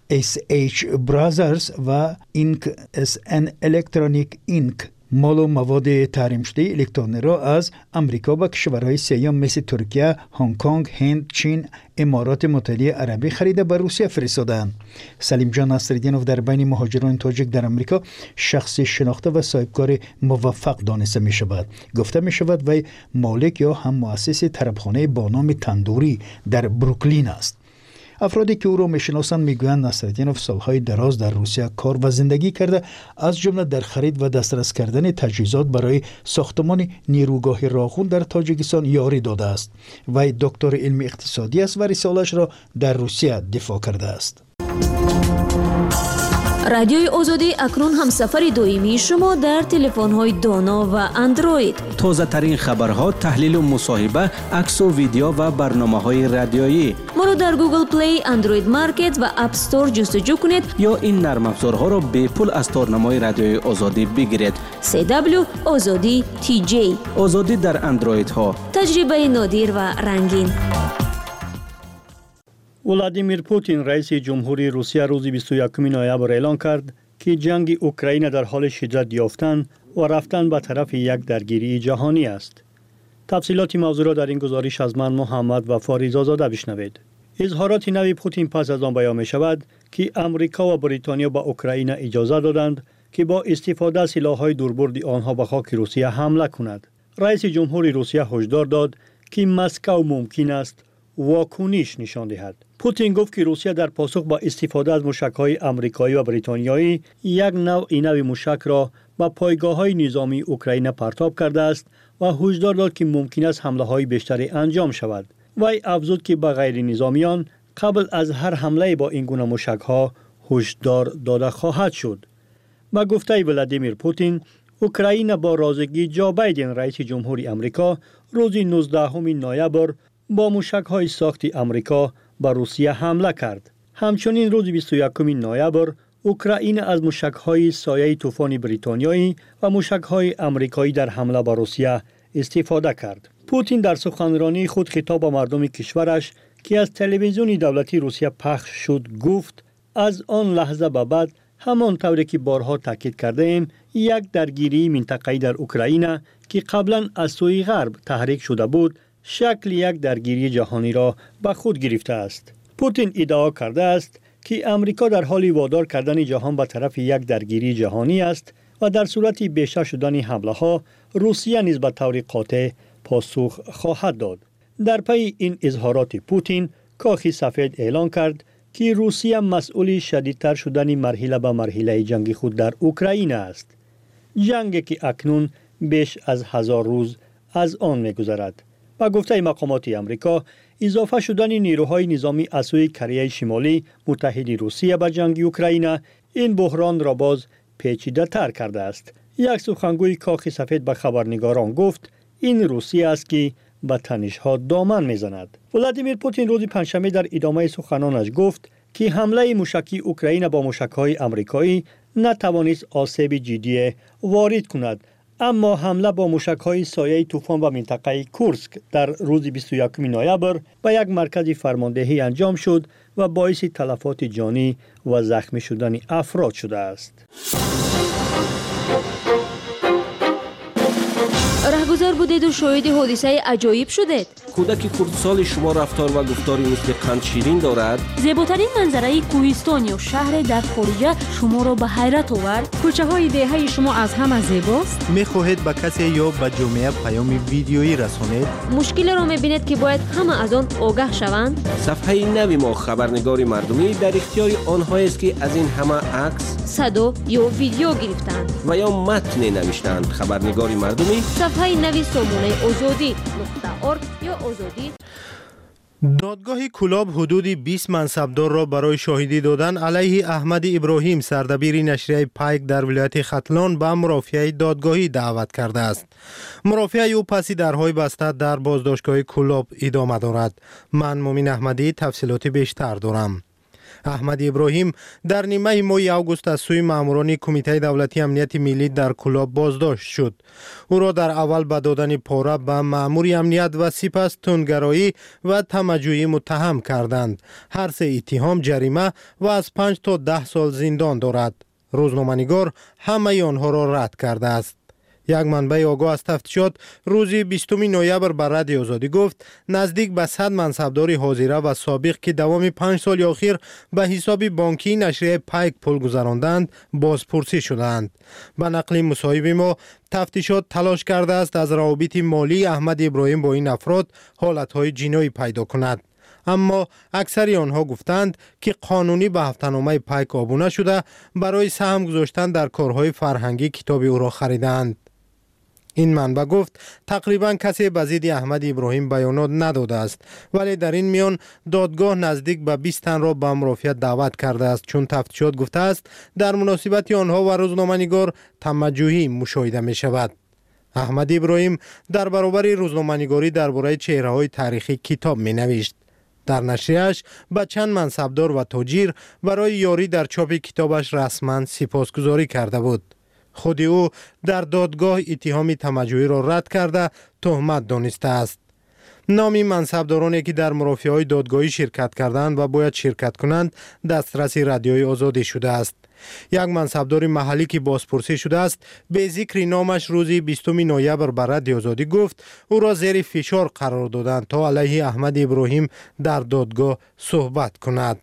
SH Brothers و Inc. SN Electronic Inc. مال و مواد تحریم شده الکترونی را از امریکا و کشورهای سیام مثل ترکیه، هنگ کنگ، هند، چین، امارات متحده عربی خریده به روسیه فرستادند. سلیم جان نصرالدینوف در بین مهاجران تاجیک در امریکا شخصی شناخته و صاحبکار موفق دانسته می شود. گفته می شود وی مالک یا هم مؤسس طربخانه با نام تندوری در بروکلین است. افرادی که او را میشناسند میگویند نصرالدینوف سالهای دراز در روسیه کار و زندگی کرده، از جمله در خرید و دسترس کردن تجهیزات برای ساختمان نیروگاه راغون در تاجیکستان یاری داده است. وی دکتر علم اقتصادی است و رساله‌اش را در روسیه دفاع کرده است. رادیوی آزادی اکنون هم سفر دویمی شما در تلفن‌های دانا و اندروید. تازه ترین خبرها، تحلیل و مصاحبه، عکس و ویدیو و برنامه‌های رادیویی. ما را در گوگل پلی، اندروید مارکت و اپ استور جستجو کنید یا این نرم افزارها را به پول از تارنمای رادیوی آزادی بگیرید. CW آزادی TJ. آزادی در اندروید ها. تجربه نادر و رنگین. ولادیمیر پوتین رئیس جمهوری روسیه روز 21 نوامبر اعلام کرد که جنگ اوکراین در حال شدت یافتن و رفتن به طرف یک درگیری جهانی است. تفصیلات موضوع را در این گزارش از من محمد و فاریزاده بشنوید. اظهارات نوی پوتین پس از آن بیان می شود که امریکا و بریتانیا به اوکراین اجازه دادند که با استفاده از سلاح‌های دوربرد آنها به خاک روسیه حمله کند. رئیس جمهوری روسیه هشدار داد که مسکو ممکن است واکنش نشان دهد. پوتین گفت که روسیه در پاسخ با استفاده از موشک‌های آمریکایی و بریتانیایی یک نوع موشک را به پایگاه‌های نظامی اوکراین پرتاب کرده است و هشدار داد که ممکن است حمله‌های بیشتری انجام شود. وی افزود که به غیر نظامیان قبل از هر حمله با این گونه موشک‌ها هشدار داده خواهد شد. با گفته ولادیمیر پوتین، اوکراین با رازگی جو بایدن رئیس جمهوری آمریکا روز 19 نوامبر با موشک‌های ساخت آمریکا به روسیه حمله کرد. همچنین روز 21 نوامبر اوکراین از موشک‌های سایه طوفان بریتانیایی و موشک‌های آمریکایی در حمله به روسیه استفاده کرد. پوتین در سخنرانی خود خطاب به مردم کشورش که از تلویزیون دولتی روسیه پخش شد گفت از آن لحظه به بعد همان طوری که بارها تاکید کرده ایم یک درگیری منطقه‌ای در اوکراین که قبلا از سوی غرب تحریک شده بود شکل یک درگیری جهانی را به خود گرفته است. پوتین ادعا کرده است که امریکا در حال وادار کردن جهان به طرف یک درگیری جهانی است و در صورت بیشتر شدن حمله ها روسیه نیز به طور قاطع پاسخ خواهد داد. در پی این اظهارات پوتین، کاخ سفید اعلان کرد که روسیه مسئول شدیدتر شدن مرحله به مرحله جنگ خود در اوکراین است. جنگی که اکنون بیش از 1000 روز از آن می‌گذرد. و گفته مقامات آمریکا اضافه شدن نیروهای نظامی از سوی کره شمالی متحد روسیه به جنگ اوکراین این بحران را باز پیچیده تر کرده است. یک سخنگوی کاخ سفید به خبرنگاران گفت این روسیه است که به تنش‌ها دامن میزند. ولادیمیر پوتین روز پنجشنبه در ادامه سخنانش گفت که حمله موشکی اوکراین با موشک‌های آمریکایی نتوانست آسیب جدی وارد کند، اما حمله با موشک‌های سایه طوفان به منطقه کورسک در روز 21 نوامبر به یک مرکز فرماندهی انجام شد و باعث تلفات جانی و زخمی شدن افراد شده است. رهگذر بودید و شاهد حادثه عجایب شدید. کودک کردسال شما رفتار و گفتاری مثل قند شیرین دارد. زیباترین منظره کوهستان یا شهر در خارج شما را به حیرت آورد. کوچه های دهه شما از همه زیباست. میخواهید به کسی یا به جامعه پیام ویدیویی رسانید؟ مشکل را میبینید که باید همه از آن آگاه شوند. صفحه نوی ما خبرنگار مردمی در اختیار آنهایی است که از این همه عکس، صدا یا ویدیو گرفتند و یا متن نوشتند. خبرنگار مردمی صفحه نوی سامانه آزادی .org یا آزادی. دادگاه کلاب حدود 20 منصبدار را برای شاهدی دادن علیه احمد ابراهیم سردبیر نشریه پایک در ولایت ختلان به مرافعه دادگاهی دعوت کرده است. مرافعه او پس درهای بسته در بازداشتگاه کلاب ادامه دارد. من مومن احمدی تفصیلات بیشتر دارم. احمد ابراهیم در نیمه ماه اوگوست از سوی ماموران کمیته دولتی امنیت ملی در کلاب بازداشت شد. او را در اول به دادن پاره به مامور امنیت و سپس تندگرایی و طمع‌جویی متهم کردند. هر سه اتهام جریمه و از 5 تا 10 سال زندان دارد. روزنامه‌نگار همه آنها را رد کرده است. یک منبع آگاه از تفتیشات روز 20 نوامبر بر رادیو آزادی گفت نزدیک به 100 منصبدار حاضره و سابق که دوام 5 سال اخیر به حساب بانکی نشریه پایک پول گذراندند بازپرسی شدند. به نقل مصاحب ما تفتیشات تلاش کرده است از روابط مالی احمد ابراهیم با این افراد حالتهای جنایی پیدا کند، اما اکثر آنها گفتند که قانونی به هفته‌نامه پایک آبونه شده برای سهم گذاشتن در کارهای فرهنگی کتاب او را خریدند. این منبع گفت تقریبا کسی به ضد احمد ابراهیم بیانات نداده است، ولی در این میان دادگاه نزدیک به 20 تن را به مرافعه دعوت کرده است، چون تفتیشات گفته است در مناسبت آنها و روزنامه‌نگار طمع‌جویی مشاهده می شود. احمد ابراهیم در برابر روزنامه‌نگاری درباره چهره‌های تاریخی کتاب می نوشت. در نشریه‌اش به چند منصبدار و تاجر برای یاری در چاپ کتابش رسما سپاسگزاری کرده بود. خود او در دادگاه اتهام طمع‌جویی را رد کرده تهمت دانسته است. نام منصبدارانی که در مرافعه‌های دادگاهی شرکت کردند و باید شرکت کنند دسترس رادیوی آزادی شده است. یک منصبدار محلی که بازپرسی شده است به ذکر نامش روز 20 نوامبر بر رادیو آزادی گفت او را زیر فشار قرار دادند تا علیه احمد ابراهیم در دادگاه صحبت کند.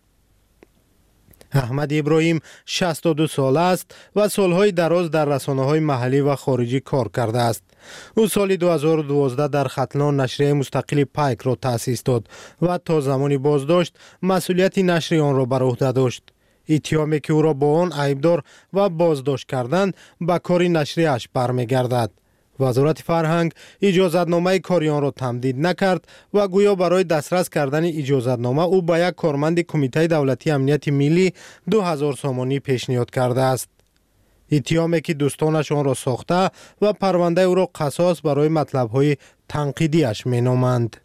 احمد ابراهیم 62 ساله است و سالهای دراز در رسانه‌های محلی و خارجی کار کرده است. او سال 2012 در ختلان نشریه مستقل پایک را تأسیس داد و تا زمانی بازداشت مسئولیت نشر آن را بر عهده داشت. اتهامی که او را با آن عیبدار و بازداشت کردند به کار نشریه‌اش برمیگردد. وزارت فرهنگ اجازتنامه کاری آن را تمدید نکرد و گویا برای دسترس کردن اجازتنامه او به یک کارمند کمیته دولتی امنیت ملی 2000 سامانی پیشنهاد کرده است. اتهامی که دوستانش آن را ساخته و پرونده او را قصاص برای مطلب‌های تنقیدی‌اش می‌نامند.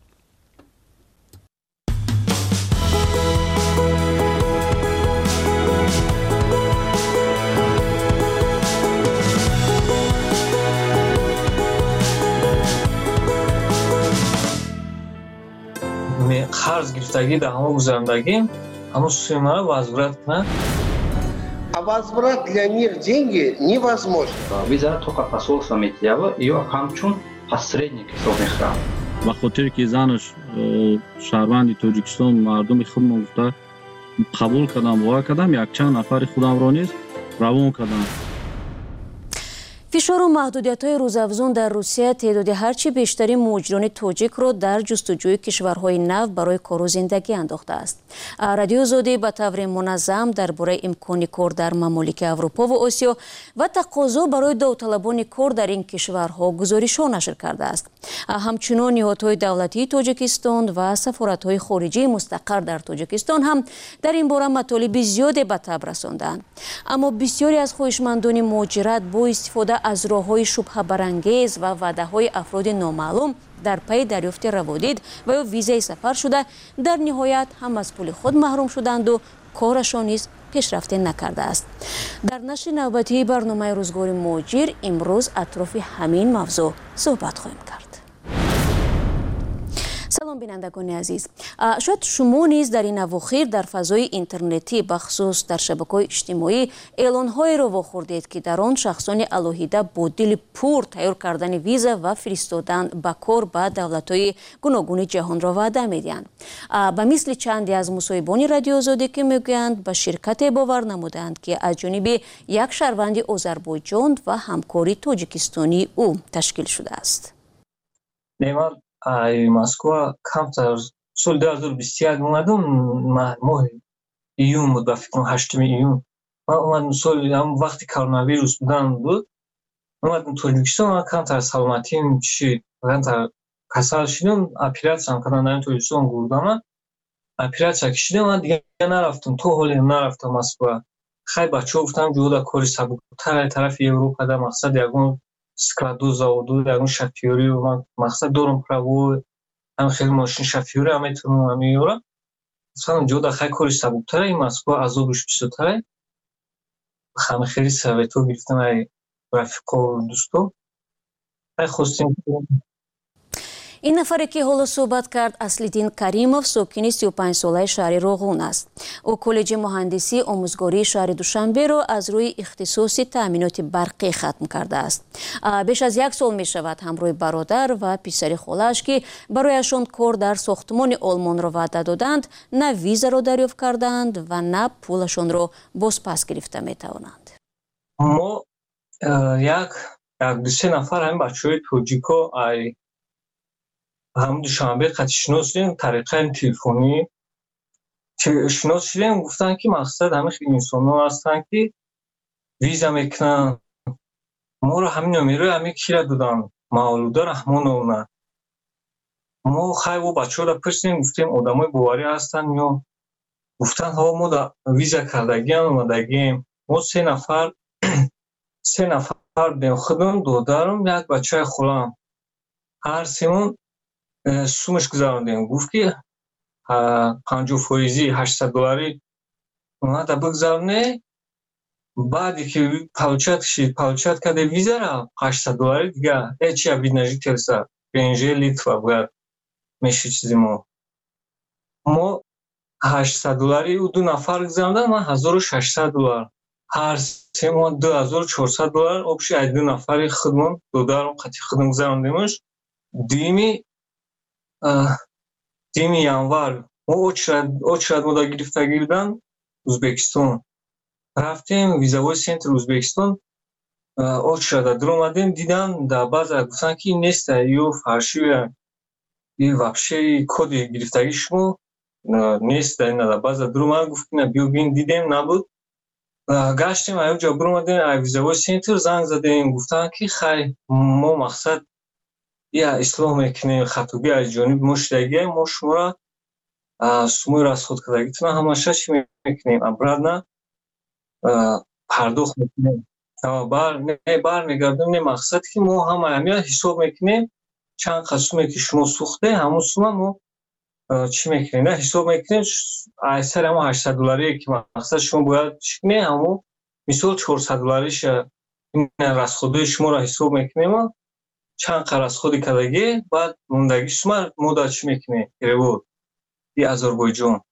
қарз гирифтагӣ дар ҳамо гузарандагӣ ҳамо сумма возврат кунад. А возврат для них деньги невозможно. Виза только посол Самитьева её ҳамчун посредник ҳисоб мехӯрад. ба хотире ки занаш шаҳрванди Тоҷикистон мардуми худам гуфта қабул кардам, воя кардам, якчанд нафари худамро низ равон кардам. فشار و محدودیت‌های روزافزون در روسیه تعداد هرچی بیشتری مهاجران تاجیک را در جستجوی کشورهای نو برای کار و زندگی انداخته است. رادیو زودی به طور منظم درباره امکان کار در ممالک اروپا و آسیا و تقاضا برای داوطلبان کار در این کشورها گزارش‌ها نشر کرده است. همچنین نهادهای دولتی تاجیکستان و سفارت‌های خارجی مستقر در تاجیکستان هم در این باره مطالب زیادی به تب رساندند. اما بسیاری از خواهشمندان مهاجرت با استفاده از راه‌های شبهه برانگیز و وعده‌های افراد نامعلوم در پی دریافت روادید و یا ویزای سفر شده در نهایت هم از پول خود محروم شدند و کارشان نیز پیشرفت نکرده است. در نشر نوبتی برنامه روزگار مهاجر امروز اطراف همین موضوع صحبت خواهیم کرد. سلام بینندگان عزیز، شاید شما نیز در این اواخر در فضای اینترنتی بخصوص در شبکه‌های اجتماعی اعلان‌هایی را واخوردید که در آن شخصان الهیده با دل پر تیار کردن ویزا و فرستادن به کار به دولت‌های گوناگون جهان را وعده می‌دهند. به مثل چندی از مصاحبان رادیو آزادی که میگویند به شرکت باور نمودند که از جانب یک شهروند آذربایجان و همکاری تاجیکستانی او تشکیل شده است. Москва камтар соли 2021 омадам моҳи июн буд ба фикрам 8 июн ман омадам соли ҳам вақти коронавирус будан буд омадам Тоҷикистон ва камтар саломатим чӣ камтар касал шудам оператсиям кардан дар Тоҷикистон гурдама оператсия кишидам ва дига нарафтам то ҳоле нарафтам Москва хай бачаҳо гуфтам ҷода кори сабуктар тарафи Европа да мақсад ягон складу заводу ягон шофёрӣ ман мақсад дорам правои ҳам хеле мошин шофёрӣ ҳам метавонам ҳам меёрам гуфтам ҷода хай кори сабуктара ин Москва азобиш бисёртара ҳам хеле советҳо гирифтам ай рафиқо дӯсто ай хостем. این نفری که حالا صحبت کرد اصلیدین کریمов ساکن 35 ساله شهر روغون است. او کالج مهندسی آموزگاری شهر دوشنبه را از روی اختصاص تأمینات برقی ختم کرده است. بیش از 1 سال می شود همراه برادر و پسر خالش که برایشان کار در ساختمان آلمان را وعده دادند نه ویزا را دریافت کردند و نه پولشان را بازپس گرفته می توانند. ما یک دو سه نفر همین بچه‌های توجیکو هم دوشنبه قطعی شناس شدیم طریقه تلفنی شناس شدیم گفتن که مقصد همه انسان ها هستن که ویزا میکنن ما رو همین نمیره همین کی را دادن مولوده رحمان اونا ما خیلی و بچه ها را پرسیدیم گفتیم آدم های باوری هستن یا گفتن ها ما دا ویزا کردگی هم اومدگیم ما 3 نفر به خودم دادارم یک بچه خولم هر سیمون سومش گذاروندیم گفت که 50% $800 اومد بگذارونه بعدی که پاوچت کرده ویزا را $800 دیگه هیچی عبید نجی ترسا بینجه لیتوا باید میشه چیزی ما $800 او 2 نفر گذاروندن من $1600 هر سه ما $2400 آبشی 2 نفری خودمون دادارم قطعی خودم گذاروندیمش دیمی январ ما очередь ما دا گرفتگی بودن ازبکستان رفتیم ویزاوی سنتر ازبکستان очередь در اومدیم دیدن در بعض گفتن که این نیست یا فرشی یا вообще کد گرفتگی شما نیست در بعض در اومد گفتیم بیو بین دیدیم نبود گشتیم اینجا بر اومدیم ویزاوی سنتر زنگ زدیم گفتن که خیلی ما مقصد یا اصلاح میکنیم خطوبی از جانب مشتریه ما شما را سموی رسخود کردگیتون همشه چی میکنیم ابراد پرداخت میکنیم بر میگردیم نه مقصد که ما همه حساب میکنیم چند قسمه که شما سوخته همون سومه ما چی میکنیم نه حساب میکنیم ایسر همون $800 که مقصد شما باید چکنیم همون مثال $400 این رسخوده شما را حساب میکنیم چند قرض خودی کردگی بعد موندگی شما مدت چی میکنه بود ای آذربایجان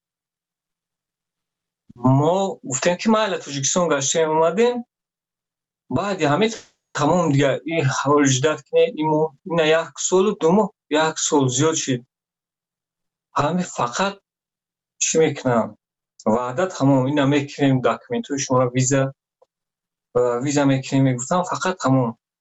ما گفتیم که ما الان تاجیکستان گشتیم اومدیم بعد همه تمام دیگه این حوال جدت کنه این 1 سال و 2 ماه 1 سال زیاد شد همه فقط چی میکنن وعده تمام اینا میکنیم داکومنتوی شما را ویزا میکنیم میگفتم فقط تمام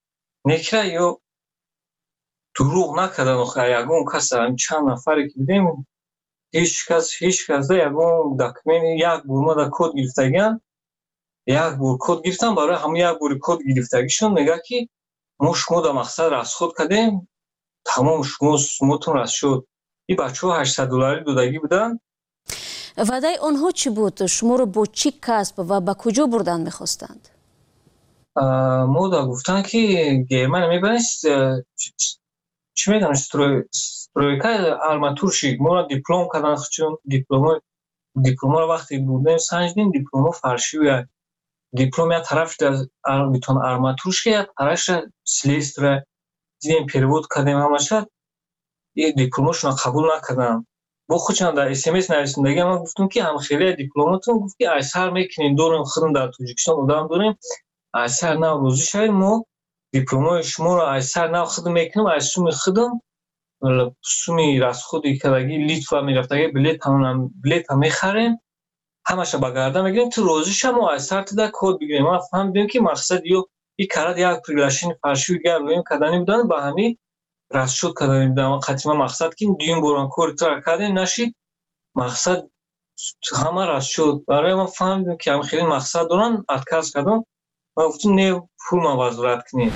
некра ё дурӯғ накардан ягон кас чанд нафаре ки бидем ҳеҷ кас ягон документ як бурмада код гирифтагиан як бур код гирифтан барои ҳамин як бури код гирифтагишон мегӯяд ки мо шумо дар мақсад расход кардем тамом шумотон раст шуд. И бачаҳо $800 додагӣ буданд. ваъдаи онҳо чӣ буд? шуморо бо чӣ касб ва ба куҷо бурдан мехостанд? мо да гуфтанд ки Германия мебарем чӣ мегӯям стройка арматурщик моро диплом кардан чун дипломро вақте бурдем санҷидем дипломо фаршивия диплом як тараф битон арматурщика як тарафша слесаря дидем перевод кардем ҳамаша дипломошона қабул накардам. бо худшон дар смс нависиндагӣ ма гуфтам ки ҳамхелия дипломотон гуфт ки айсар мекунем дорем худам дар Тоҷикистон одам дорем айсар нав розӣ шавем мо дипломои шуморо айсар нав худам мекунем аз суми худам суми расходи кардагӣ Литва мерафтагӣ билета мехарем ҳамаша ба гарда мегирем ту розӣ ша мо айсар туда код бигирем. ма фаҳмидем ки мақсад ё и карад як приглашени фаршиви гар роем кардани буданд ба ҳамин расшуд кардани буданд. қатима мақсад ки дуюм борон кори тра кардем нашид мақсад ҳама расшуд. барои ма фаҳмидем ки ҳамхели мақсад доранд отказ кардам ва гуфтем не пулма возврат кунем.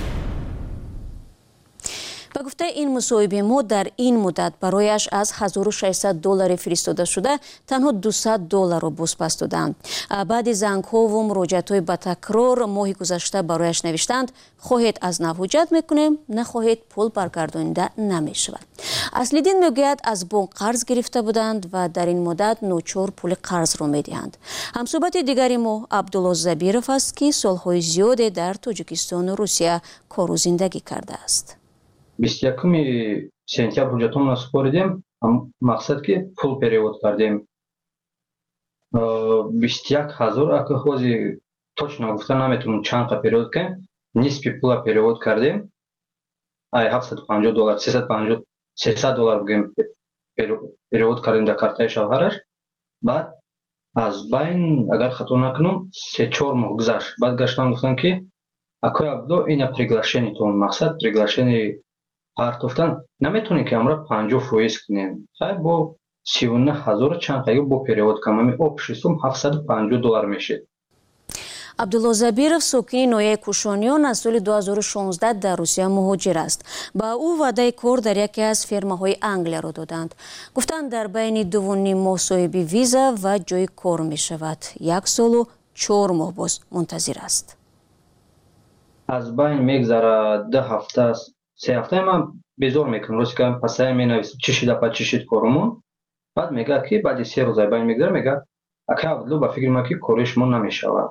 ба гуфтаи ин мусоҳиби мо дар ин муддат барояш аз $1600 фиристода шуда танҳо $200 бозпас доданд. баъди зангҳову муроҷиатҳои ба такрор моҳи гузашта барояш навиштанд хоҳед аз нав ҳуҷҷат мекунем нахоҳед пул баргардонида намешавад. аслиддин мегӯяд аз бонк қарз гирифта буданд ва дар ин муддат ночор пули қарзро медиҳанд. ҳамсӯҳбати дигари мо Абдулло Забиров аст ки солҳои зиёде дар Тоҷикистону Русия кору зиндагӣ кардааст. 21 сентябр ҳуҷҷатонро супоридем. мақсад ки пул перевод кардем 21000 акаҳози точно гуфта наметавонам чанд қа перевод кардем. нисфи пула перевод кардем ай $750 $300 бигем перевод кардем дар картаи шавҳараш. баъд аз байн агар хато накунам 3-4 моҳ гузашт. баъд гаштам гуфтам ки акои Абдулло ина приглашениятон мақсад приглашени партофтан наметонем ки амра 50% кунем. хай бо 39000 чанд қайгӣ бо перевод камами общий сум $750 мешед. Абдулло Забиров сокини ноҳияи Кушониён аз соли 2016 дар Русия муҳоҷир аст. ба ӯ ваъдаи кор дар яке аз фермаҳои Англияро доданд. гуфтанд дар байни 2.5 моҳ соҳиби виза ва ҷои кор мешавад. 1 солу 4 моҳ боз мунтазир аст. аз байн мегзара 2 ҳафта 3 ҳафта ман безор мекунам росика пасая менависам чӣ шид апа чӣ шид корумон. баъд мегӯяд ки баъди 3 рӯз аз байн мегзара мегӯяд ака Абдулло ба фикри ма ки кори шумо намешавад.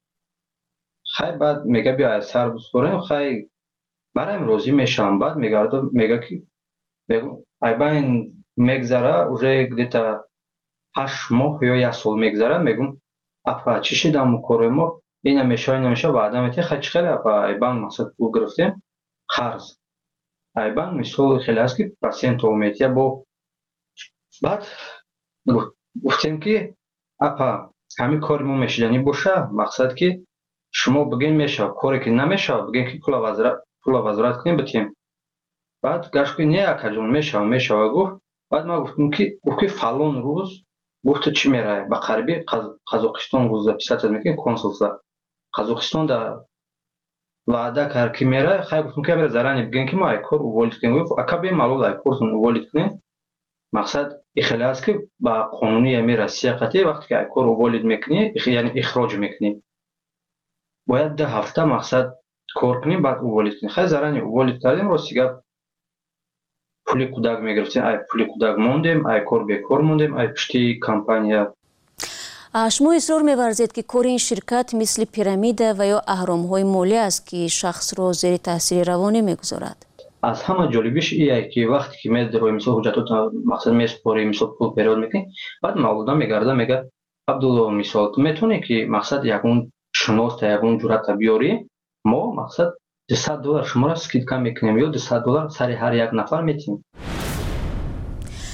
хай баъд мегӯяд биё аз сар биспорем хай бараем розӣ мешавам. баъд мегӯяд ки аз байн мегзара уже где-то 8 моҳ ё 1 сол мегзара мегӯм апа чӣ шид аму кори мо ина мешава ваъда метиҳи хай чӣ хеле апа аз байн мақсад пул гирифтем қарз айбан мисол хеле аст ки процентов метия бо баъд гуфтем ки апа ҳамин кори мо мешидани боша мақсад ки шумо бигин мешава коре ки намешава бигин ки пула возврат кунем битем. баъд гашт ки не акаҷон мешава гуфт. баъд ма гуфтам ки фалон рӯз гуфт чӣ меравӣ ба қариби Қазоқистон рӯз записатсия мекунем консулса Қазоқистон да ваъда кард ки меравӣ. хай гуфтам ки амра зарани бигин ки мо ай кор уволид кунем. гуфт ака бемалол ай кортон уволид кунем. мақсад ихеле аст ки ба қонуни ами Россия қатъи вақте ки ай кор уволид мекунӣ яъне ихроҷ мекунӣ бояд 2 ҳафта мақсад кор кунем баъд уволид кунем. хай зарани уволид кардем рости гап пули кӯдак мегирифтем ай пули кӯдак мондем ай кор бекор мондем ай пишти компания. шумо исрор меварзед ки кори ин ширкат мисли пирамида ва ё аҳромҳои молӣ аст ки шахсро зери таъсири равонӣ мегузорад. аз ҳама ҷолибиш ие ки вақте ки медирои мисол ҳуҷҷатотро мақсад месупорӣ мисол пул перевод мекунӣ баъд маълуда мегарда мегӯяд Абдулло мисол метавонӣ ки мақсад ягон шуноста ягон ҷуръата биёрӣ мо мақсад $200 шуморо скидка мекунем ё $200 сари ҳар як нафар метиҳем. ҳамон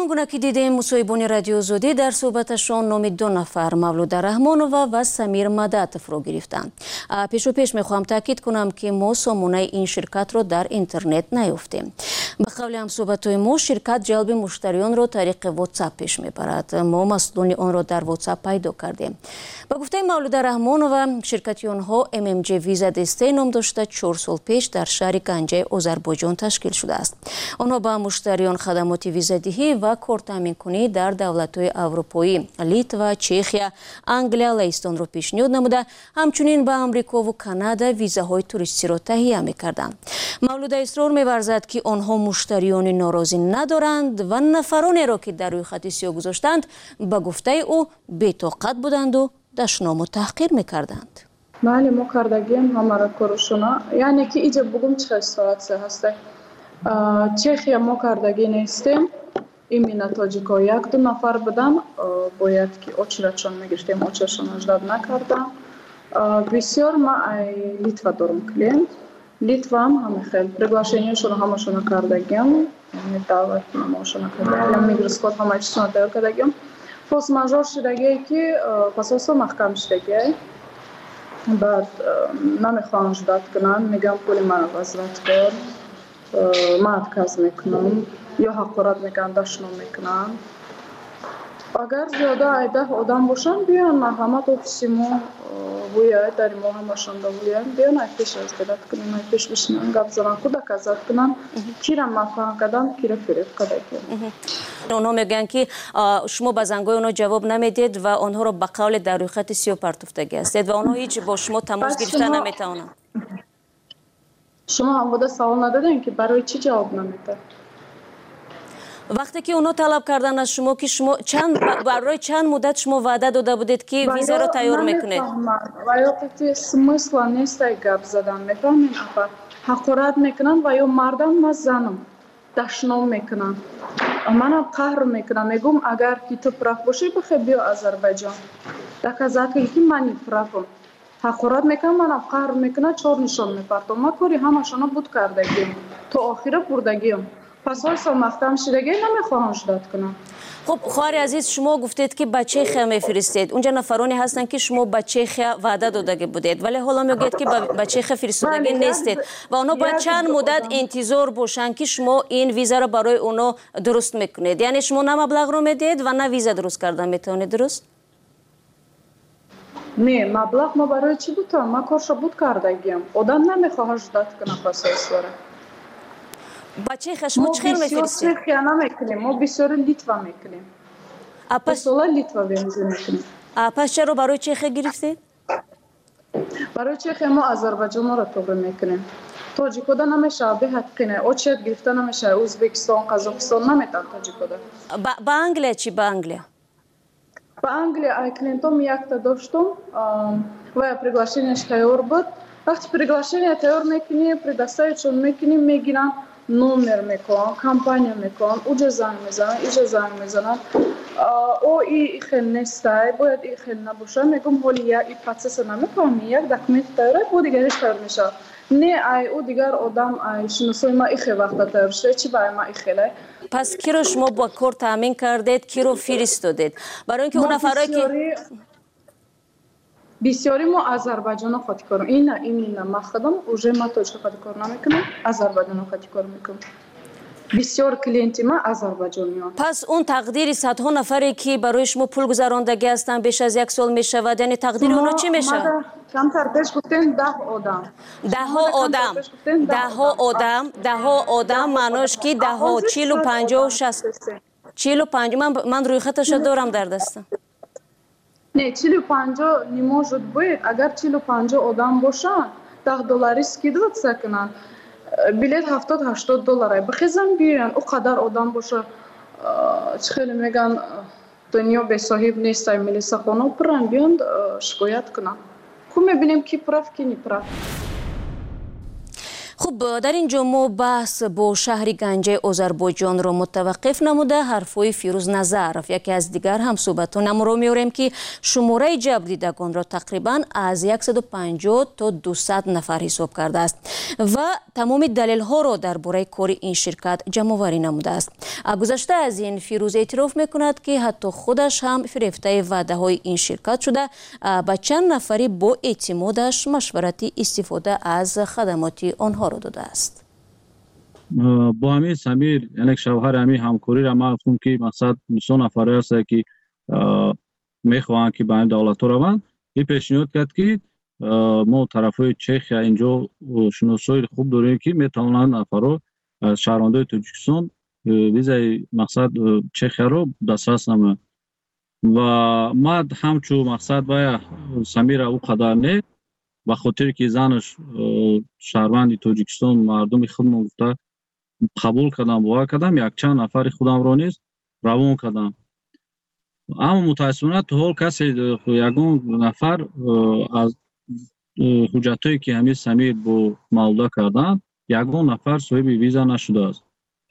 ҳамон гуна ки дидем мусоҳибони радио Озодӣ дар суҳбаташон номи ду нафар Мавлуда Раҳмонова ва Самир Мадатовро гирифтанд. Пешопеш мехоҳам таъкид кунам ки мо сомонаи ин ширкатро дар интернет наёфтем. ба қавли ҳамсуҳбатҳои мо ширкат ҷалби муштариёнро тариқи WhatsApp пеш мебарад. мо масъулони онро дар WhatsApp пайдо кардем. ба гуфтаи Мавлуда Раҳмонова, ширкати онҳо MMG Visa Destay ном дошта 4 сол пеш дар шаҳри Ганҷаи Озарбойҷон ташкил шудааст. онҳо ба муштариён хадамоти визадиҳӣ ва кортаъминкунӣ дар давлатҳои аврупоӣ, Литва, Чехия, Англия, Лаҳистонро пешниҳод намуда, ҳамчунин ба Амрикову Канада визаҳои туристиро таҳия мекарданд. Мавлуда исрор меварзад ки онҳо муштариёни норозӣ надоранд ва нафаронеро ки дар рӯйхати сиёҳ гузоштанд, ба гуфтаи ӯ бетоқат буданду дашному таҳқир мекарданд. Бали мо кардагим ҳамара корушуна, яъне ки иҷа бугум чӣ ситуатсия ҳастай. Чехия мо кардаги нестем, именно тоҷико 1-2 нафар будан, бояд ки очередшон мегиштем, очередшон ждат накардам. Бисёр ма ай Литва дорум клиент. Литвам ҳама хел приглашениёшонро ҳамашона кардагим, даъват намоишона кардагим, мигрискот ҳама чизона тайёр кардагим. Форс мажор шудагие ки пасосо маҳкам шудагие. Баъд намехоҳам ждат кунам, мегам пули ман возврат кор, ман отказ мекунам, ё ҳақорат мекунам, дашном мекунам. Агар зиёда ай 10 одам бошанд, биён марҳамат офиси мо ҳуяд, дари мо ҳамашон давуяд, биён ай пеш разделат кунем, ай пеш бишинам, гап занам, кудака зад кунам, кира мафаҳм кардам, кира фиреб кардагим. онҳо мегӯянд ки шумо ба зангои онҳо ҷавоб намедед ва онҳоро ба қавле дар рӯйхати сиёҳ партуфтагӣ ҳастед ва онҳо ҳеҷ бо шумо тамос гирифта наметавонанд. шумо ҳамбуда савол надодем ки барои чӣ ҷавоб намедад? вақте ки онҳо талаб карданд аз шумо ки шумо барои чанд муддат шумо ваъда дода будед ки визаро тайёр мекунед? ва ё қити смысла нестай гап задан, мефаҳмед? ҳақорат мекунанд ва ё мардам ва занам дашном мекунанд. манам қаҳр мекунам, мегӯм агар ки ту прав бошӣ, бихе биё Азарбайҷон. Доказатель ки мани правам. ҳақорат мекунам, манам қаҳр мекунам, 4 нишон мепартом. ма кори ҳамашона буд кардагим, то охира бурдагим. пас ҳойса маҳкам шудагӣ намехоҳам ждат кунам. хуб, хоҳари азиз, шумо гуфтед ки ба Чехия мефиристед. унҷа нафароне ҳастанд ки шумо ба Чехия ваъда додагӣ будед, вале ҳоло мегӯед ки ба Чехия фиристодагӣ нестед ва онҳо бояд чанд муддат интизор бошанд ки шумо ин визаро барои онҳо дуруст мекунед. яъне шумо на маблағро медиҳед ва на виза дуруст кардан метавонед, дуруст? не, маблағ мо барои чӣ бутам? ма коршо буд кардагим. одам намехоҳад ждат кунам пасосвара. ба Чехия шумо чӣ хел мефиристед? мо Чехия намекунем, мо бисёри Литва мекунем. Сола Литва венза мекунем. пас чаро барои Чехия гирифтед? барои Чехия мо Азарбайҷонро тоғри мекунем. тоҷикода намешавад, беҳаққине очередь гирифта намешавад. Ӯзбекистон, Қазоқистон наметавад тоҷикода. ба Англия чӣ? ба Англия ба Англия ай клиентом якта доштум, ва приглашениеш тайёр буд. вақти приглашение тайёр мекунӣ, предоставичон мекунӣ, мегиранд, номер мекунанд, компания мекунанд, уҷа занг мезананд, иҷа занг мезананд. о и хел нестай, бояд и хел набошад. мегӯм ҳоли и процесса намефаҳмӣ, як документ тайёрад, бо дигариш тайёр мешавад. не ай ӯ дигар одам ай шиносои ма ихе вақта тайёр шуда, чӣ баъй ма ихелай. пас киро шумо ба кор таъмин кардед, киро фиристодед? барои ин ки он нафарое ки бисёри мо Азарбайҷоно хоти кор именно мақсадам уже ма тоҷика хоти кор намекунам, Азарбайҷоно хоти кор мекунам. бисёр клиенти ма азарбайҷониён. пас он тақдири садҳо нафаре ки барои шумо пул гузарондагӣ ҳастанд беш аз 1 сол мешавад, яъне тақдири онҳо чӣ мешавад? камтар пеш гуфтем 10 одам. 10 одам маънош ки 10 40 50 60 45 ман рӯйхаташа дорам дар дастам. не 40-50 не может быть. агар 40-50 одам бошанд, $10 скидываться кунанд, билет $70-80 бихезан биёян. ӯ қадар одам боша, чӣ хеле меган дунё бесоҳиб нестай, милисахона пурран, биён шикоят кунанд. ку мебинем ки прав, ки неправ. خب در اینجا ما بحث با شهر گنجه آذربایجان را متوقف نموده حرفای فیروز نظرف یکی از دیگر هم صحبتان را میاریم که شماره جبر دیدگان را تقریبا از 150 تا 200 نفر حساب کرده است و تمام دلیل ها را درباره کار این شرکت جمع آوری نموده است. گذشته از این فیروز اعتراف میکند که حتی خودش هم فریفته وعده های این شرکت شده با چند نفری با اعتمادش مشورتی استفاده از خدمات آنها را داده است. با همین سمیر یعنی شوهر همین همکاری را ما گفتم که مقصد 200 نفر است که میخواهند که به این دولت روند. این پیشنهاد کرد که ما طرفای چخیا اینجا شناسایی خوب داریم که میتوانند نفرها از شهروندان تاجیکستان ویزای مقصد چخیا رو دسترس نمایند و ما همچون مقصد باید سمیر او قدر نه به خاطر که زنش شهروند تاجیکستان مردم خودم گفته قبول کردم باور کردم یک چند نفر خودم را نیست روان کردم اما متاسفانه تو حال کسی یگان نفر از حجتایی که همین سمیر با مولده کردن یگان نفر صاحب ویزا نشده است.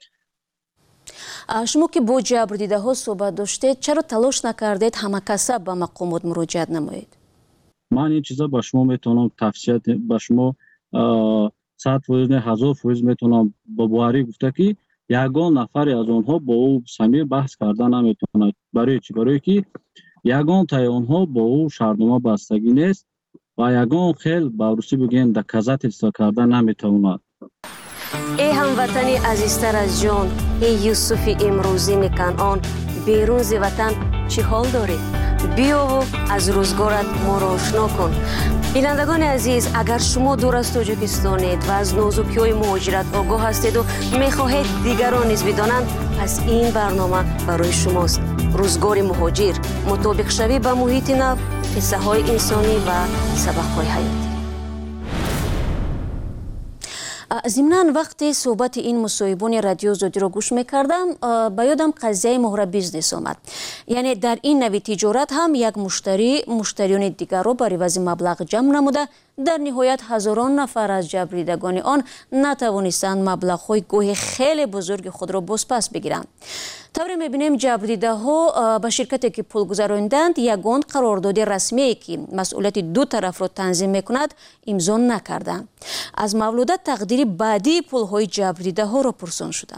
شما که با جبر دیده ها صحبت داشتید چرا تلاش نکردید همه کسب به مقامات مراجعت نمایید؟ من این چیزا با شما میتونم تفصیل با شما 100% 1000% میتونم با بواری گفته که یگان نفر از اونها با او سمیر بحث کردن نمیتونه. برای چی؟ برای که یگان تای اونها با او شرطنامه بستگی نیست و یگان خیل با روسی بگین دکازات اصلاح کردن نمیتونه. ای هموطنی عزیزتر از جان، ای یوسف امروزی کنعان، بیرون ز وطن چی حال دارید؟ بیا و از روزگارت ما را آشنا کن. بینندگان عزیز، اگر شما دور از تاجیکستانید و از نازکی‌های مهاجرت آگاه هستید و می‌خواهید دیگران نیز بدانند، پس این برنامه برای شماست. روزگار مهاجر، مطابق شوی به محیط نو، قصه‌های انسانی و سبق‌های حیاتی. ضمناً وقتی صحبت این مصاحبان رادیو زودی را گوش میکردم به یادم قضیه مهر بیزنس آمد. یعنی در این نوع تجارت هم یک مشتریان دیگر را بر عوض مبلغ جمع نموده در نهایت هزاران نفر از جبریدگان آن نتوانستند مبلغ‌های گوهی خیلی بزرگ خود را بازپس بگیرند. طوری می‌بینیم جبریده ها به شرکتی که پول گذراندند یگان قرارداد رسمی که مسئولیت دو طرف را تنظیم میکند امضا نکردند. از مولوده تقدیر بعدی پول‌های جبریده ها را پرسان شدم.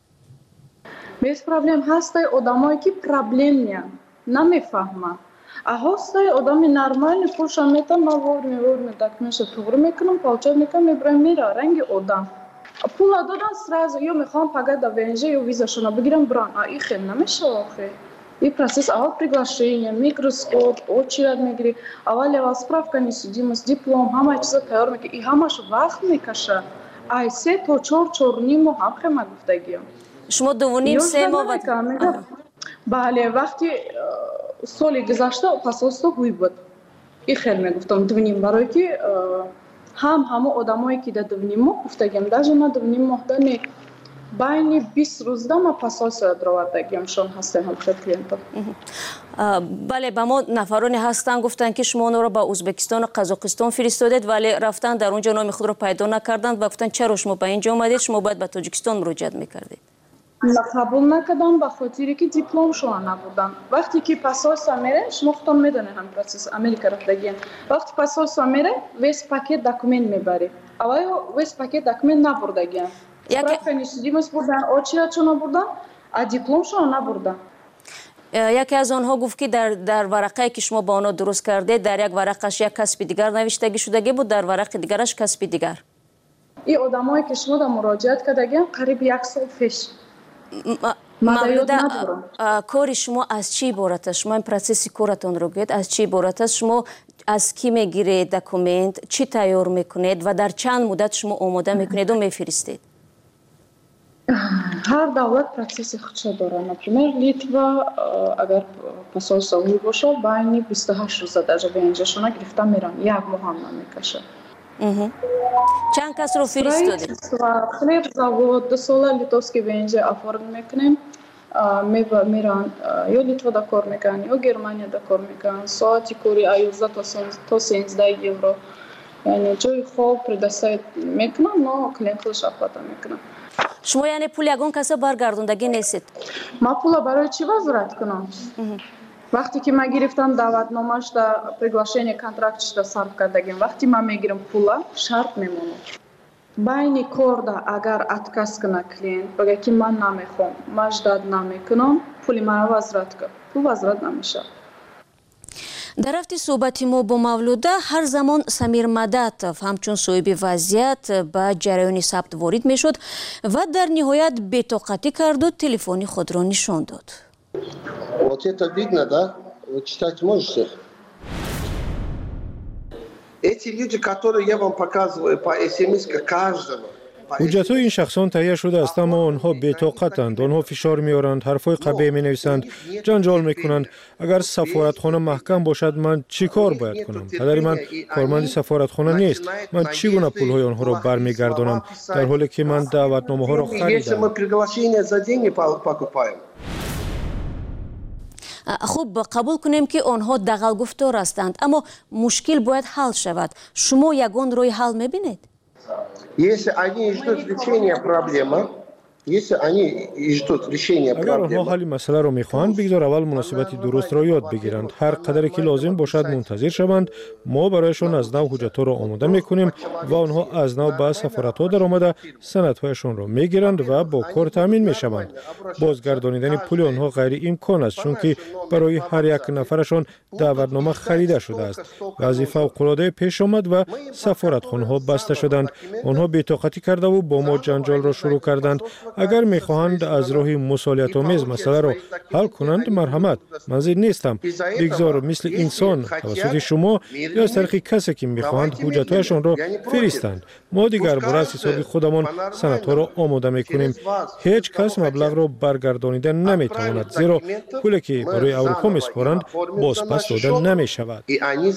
Без проблем هستای آدمایی که پرابلم نیان نمیفهمن. هستای آدمی نرمال پولشان میتن ما داکمنش توغرا میکنم پالچه میکنم میبرم میره رنگ آدم. پول دادن سراز یا میخوام погать до ВНЖ یا визашона بگیرم بران. این خیلی نمیشه آخه. این процесс اول приглашение, микроскоп, очередь میگیری. اول اول справка несудимость, диплом, همه چیزا تیار میکنی. این همش وقت میکشه. ای 3 تا 4 نیم ماه هم خیلی گفتگیم. شما 2.5-3 ماه بله وقتی سال گذشته پاسپورت گوی بود. این خیلی میگفتم 2.5 برای که همه آدمایی که در 2.5 ماه گفتگیم даже نه 2.5 ماه نه بین 20 روز ما پاسپورت دروادگیم شون هسته هم خیلی کلینتا. بله با ما نفرانی هستن گفتن که شما اون رو با ازبکستان و قزاقستان فرستادید ولی رفتن در اونجا نام خود رو پیدا نکردند و گفتن چرا شما به اینجا اومدید شما باید به تاجیکستان مراجعت میکردید. قبول نکردم به خاطری که دیپلم شما نبودم. وقتی که پاسپورت میره شما خودتون میدونید هم پروسس امریکا رفتگین. وقتی پاسپورت میره ویس پاکت داکومنت میبری. اول ویس پاکت داکومنت نبردگین. سپرافه نشدیمش بردن آچیرت شما بردن ا دیپلم شما نبردن. یکی از آنها گفت که در ورقه که شما با آنها درست کرده در یک ورقش یک کسب دیگر نوشتگی شدگی بود در ورق دیگرش کسب دیگر. این آدمایی که شما در مراجعت کردگین قریب 1 سال پیش. مولوده کار شما از چی عبارت است؟ شما این پروسس کارتون رو گید از چی عبارت است؟ شما از کی میگیرید دکومنت چی تیار میکنید و در چند مدت شما آماده میکنید و میفرستید؟ هر دولت پروسس خودش داره. نپرمیر لیتوا اگر پاسپورت سوی باشه بین 28 روز در اینجاشون گرفته میرن 1 ماه هم نمیکشه. چند کس رو فرستادید؟ خلیب زاود 2 سال لیتوفسکی ونج افورد میکنیم میرن یا لیتوا دا کار میکنن یا گرمانیا دا کار میکنن ساعتی کوری 11 تا 13 یورو یعنی جای خوب предоставить میکنم но клиент خودش оплата میکنه. شما یعنی پول یگان کسی برگردوندگی نیستید؟ ما پول برای چی وزارت کنم؟ وقتی که ما گرفتم دعوتنامه‌اش در приглашение контрактش در صرف کردگیم وقتی ما میگیرم پولا شرط میمونه. بین کار دا اگر اتکاس کنه کلینت بگه که من نمیخوام مجدد نمیکنم پولی مرا وزارت کن پول وزارت نمیشه. در رفت صحبتی ما با مولوده هر زمان سمیر مدتف همچون صاحب وضعیت به جریان ثبت وارد می شد و در نهایت بی‌طاقتی کرد و تلفنی خود را نشان داد. Вот это видно, да? Вы читать можете? Эти люди, которые я вам показываю по СМС каждого. حجت‌های این شخصان تهیه شده است اما آنها بی‌طاقتند. آنها فشار می‌آورند، حرف‌های قبیح می‌نویسند، جنجال می‌کنند. اگر سفارتخانه محکم باشد من چی کار باید کنم؟ پدر من کارمند سفارتخانه نیست. من چگونه پول‌های آنها را برمیگردانم در حالی که من دعوتنامه‌ها را خریدم؟ خوب قبول کنیم که آنها دغل گفتار هستند اما مشکل باید حل شود. شما یگان روی حل می‌بینید؟ Если они ждут решения проблемы, اگر آنها حل مسئله را می‌خواهند بگذار اول مناسبت درست را یاد بگیرند. هر قدری که لازم باشد منتظر شوند. ما برایشان از نو حجت‌ها را آماده می‌کنیم و آنها از نو به سفارت‌ها در آمده سندهایشان را می‌گیرند و با کار تامین می‌شوند. بازگردانیدن پول آنها غیر امکان است چون که برای هر یک نفرشان دعوتنامه خریده شده است. وضعیت فوق‌العاده پیش آمد و سفارتخانه‌ها بسته شدند. آنها بی‌طاقتی کرده و با ما جنجال را شروع کردند. اگر میخواهند از راه مسئولیت آمیز مسئله را حل کنند مرحمت من زیر نیستم. بگذار مثل انسان توسط شما یا از طریق کسی که میخواهند حجت‌هایشان را فرستند. ما دیگر بر اساس حساب خودمان سندها را آماده میکنیم. هیچ کس مبلغ را برگردانیده نمیتواند زیرا پولی که برای اروپا میسپارند بازپس داده نمیشود.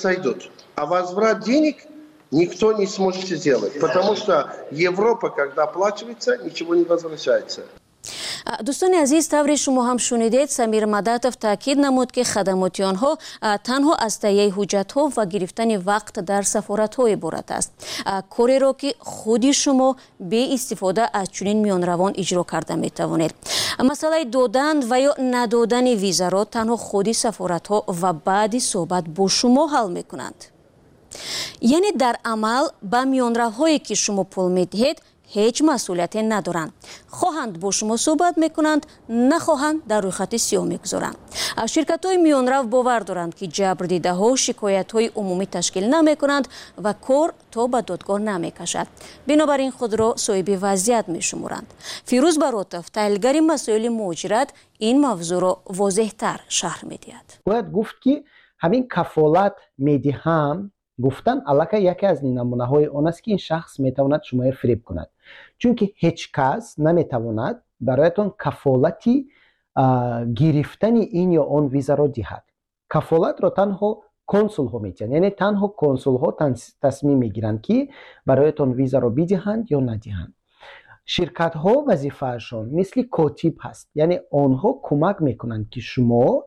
Никто не сможет сделать, потому что Европа, когда оплачивается, ничего не возвращается. دوستان عزیز طور شما هم شنیدید سمیر مدتف تاکید نمود که خدمات آنها تنها از تهیه حجت‌ها و گرفتن وقت در سفارت‌ها عبارت است. کاری را که خودی شما به استفاده از چنین میانروان اجرا کرده می‌توانید. مسئله دادن و یا ندادن ویزا را تنها خودی سفارت‌ها و بعد صحبت با شما حل می‌کنند. یعنی در عمل با میانروهایی که شما پول میدهید هیچ مسئولیتی ندارند. خواهند با شما صحبت میکنند نخواهند در روی خط سیاه میگذارند. شرکت های میانرو باور دارند که جبر دیده ها شکایت های عمومی تشکیل نمیکنند و کار تا به دادگاه نمیکشد. بنابراین خود را صاحب وضعیت میشمرند. فیروز براتف تحلیلگر مسائل مهاجرت این موضوع را واضح تر شرح میدهد. باید گفت که همین کفالت میدهم گفتن علاقه یکی از نمونه‌های آن است که این شخص میتواند شما را فریب کند چون که هیچ کس نمیتواند برایتان کفالتی گرفتن این یا آن ویزا را دهد. کفالت را تنها کنسول ها میتونند، یعنی تنها کنسول ها تصمیم میگیرند که برایتان ویزا را بدهند یا ندهند. شرکت ها وظیفه‌شان مثل کاتب هست، یعنی آنها کمک میکنند که شما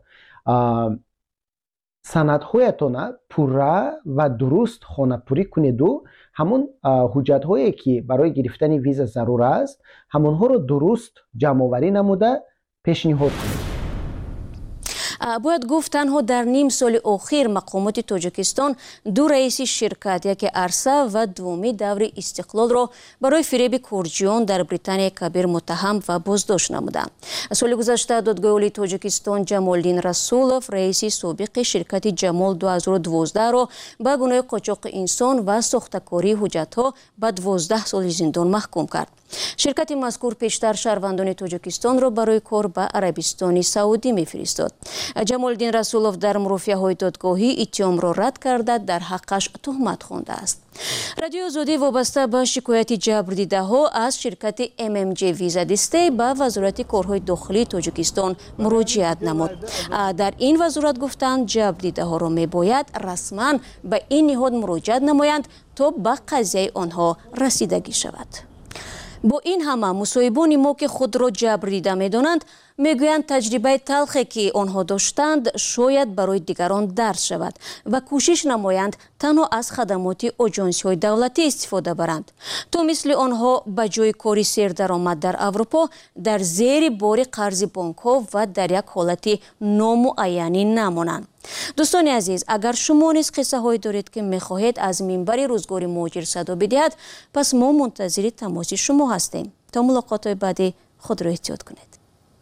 سندهایتان پوره و درست خانه‌پوری کنید و همون حجت هایی که برای گرفتن ویزا ضرور است همونها رو درست جمع آوری نموده پیشنهاد کنید. باید گفت تنها در نیم سال اخیر مقامات تاجیکستان دو رئیس شرکت یک عرصه و دومی دور استقلال را برای فریب کرجیان در بریتانیا کبیر متهم و بازداشت نمودند. سال گذشته دادگاه عالی تاجیکستان جمالدین رسولوف رئیس سابق شرکت جمال 2012 را به گناه قاچاق انسان و ساختکاری حجت‌ها به 12 سال زندان محکوم کرد. شرکت مذکور پیشتر شهروندان تاجیکستان را برای کار به عربستان سعودی می‌فرستاد. جمالدین رسولوف در مرافعه‌های دادگاهی اتهام را رد کرده در حقش تهمت خوانده است. رادیو آزادی وابسته به شکایت جبر دیده ها از شرکت MMJ ویزا دسته به وزارت کارهای داخلی تاجیکستان مراجعت نمود. در این وزارت گفتند جبر دیده ها را میباید رسما به این نهاد مراجعت نمایند تا به قضیه آنها رسیدگی شود. با این همه مصاحبان ما که خود را جبر دیده می‌دانند میگویند تجربه تلخی که آنها داشتند شاید برای دیگران درس شود و کوشش نمایند تنها از خدمات آژانس‌های دولتی استفاده برند تا مثل آنها به جای کاری سردرآمد در اروپا در زیر بار قرض بانک‌ها و در یک حالت نامعینی نمانند. دوستان عزیز، اگر شما نیز قصه هایی دارید که میخواهید از منبر روزگار مهاجر صدا بدهید، پس ما منتظر تماس شما هستیم. تا ملاقات بعدی خود را احتیاط کنید.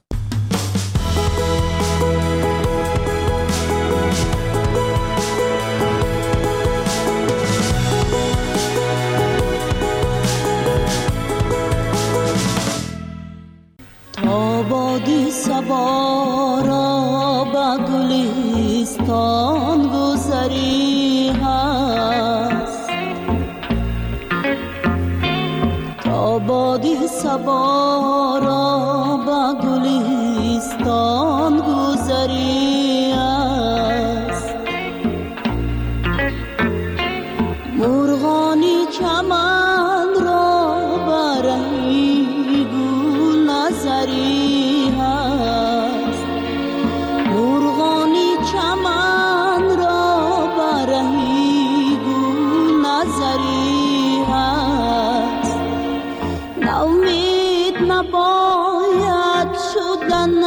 آبادی صبا را به گلستان گذری هست، آبادی صبا را به گلستان گذری هست، مرغانی چمن را برهی گل نظری هست، مرغانی چمن را برهی گل نظری هست، نومید نباید شدن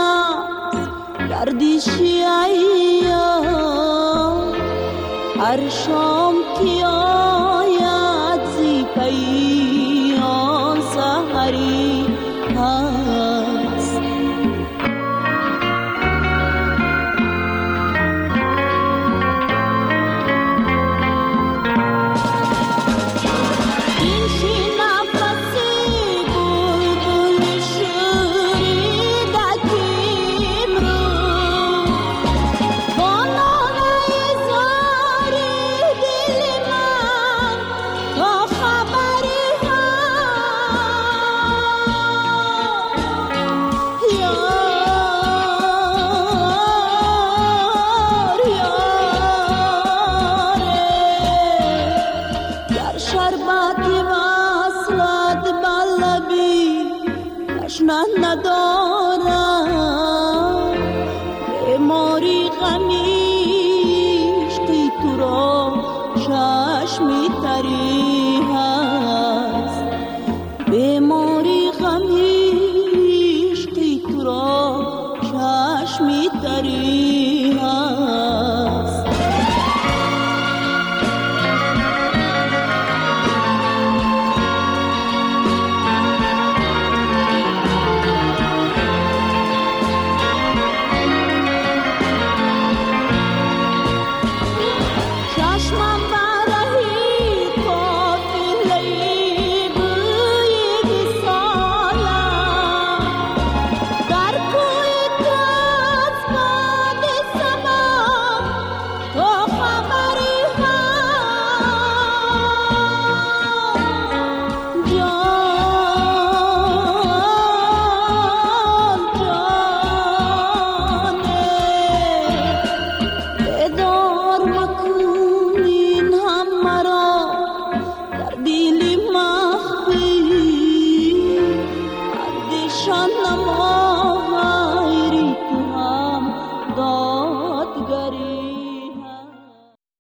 گردشی ایام، هر شام که آید زی پی آن سحری هست. این شی نفسی بلبل شوریده امروز، با ناله زاری دل من تا خبری هست. در شربتی وصلت بلبی تشنه ندارم، بیماری غمی عشقی تو را چشمی تری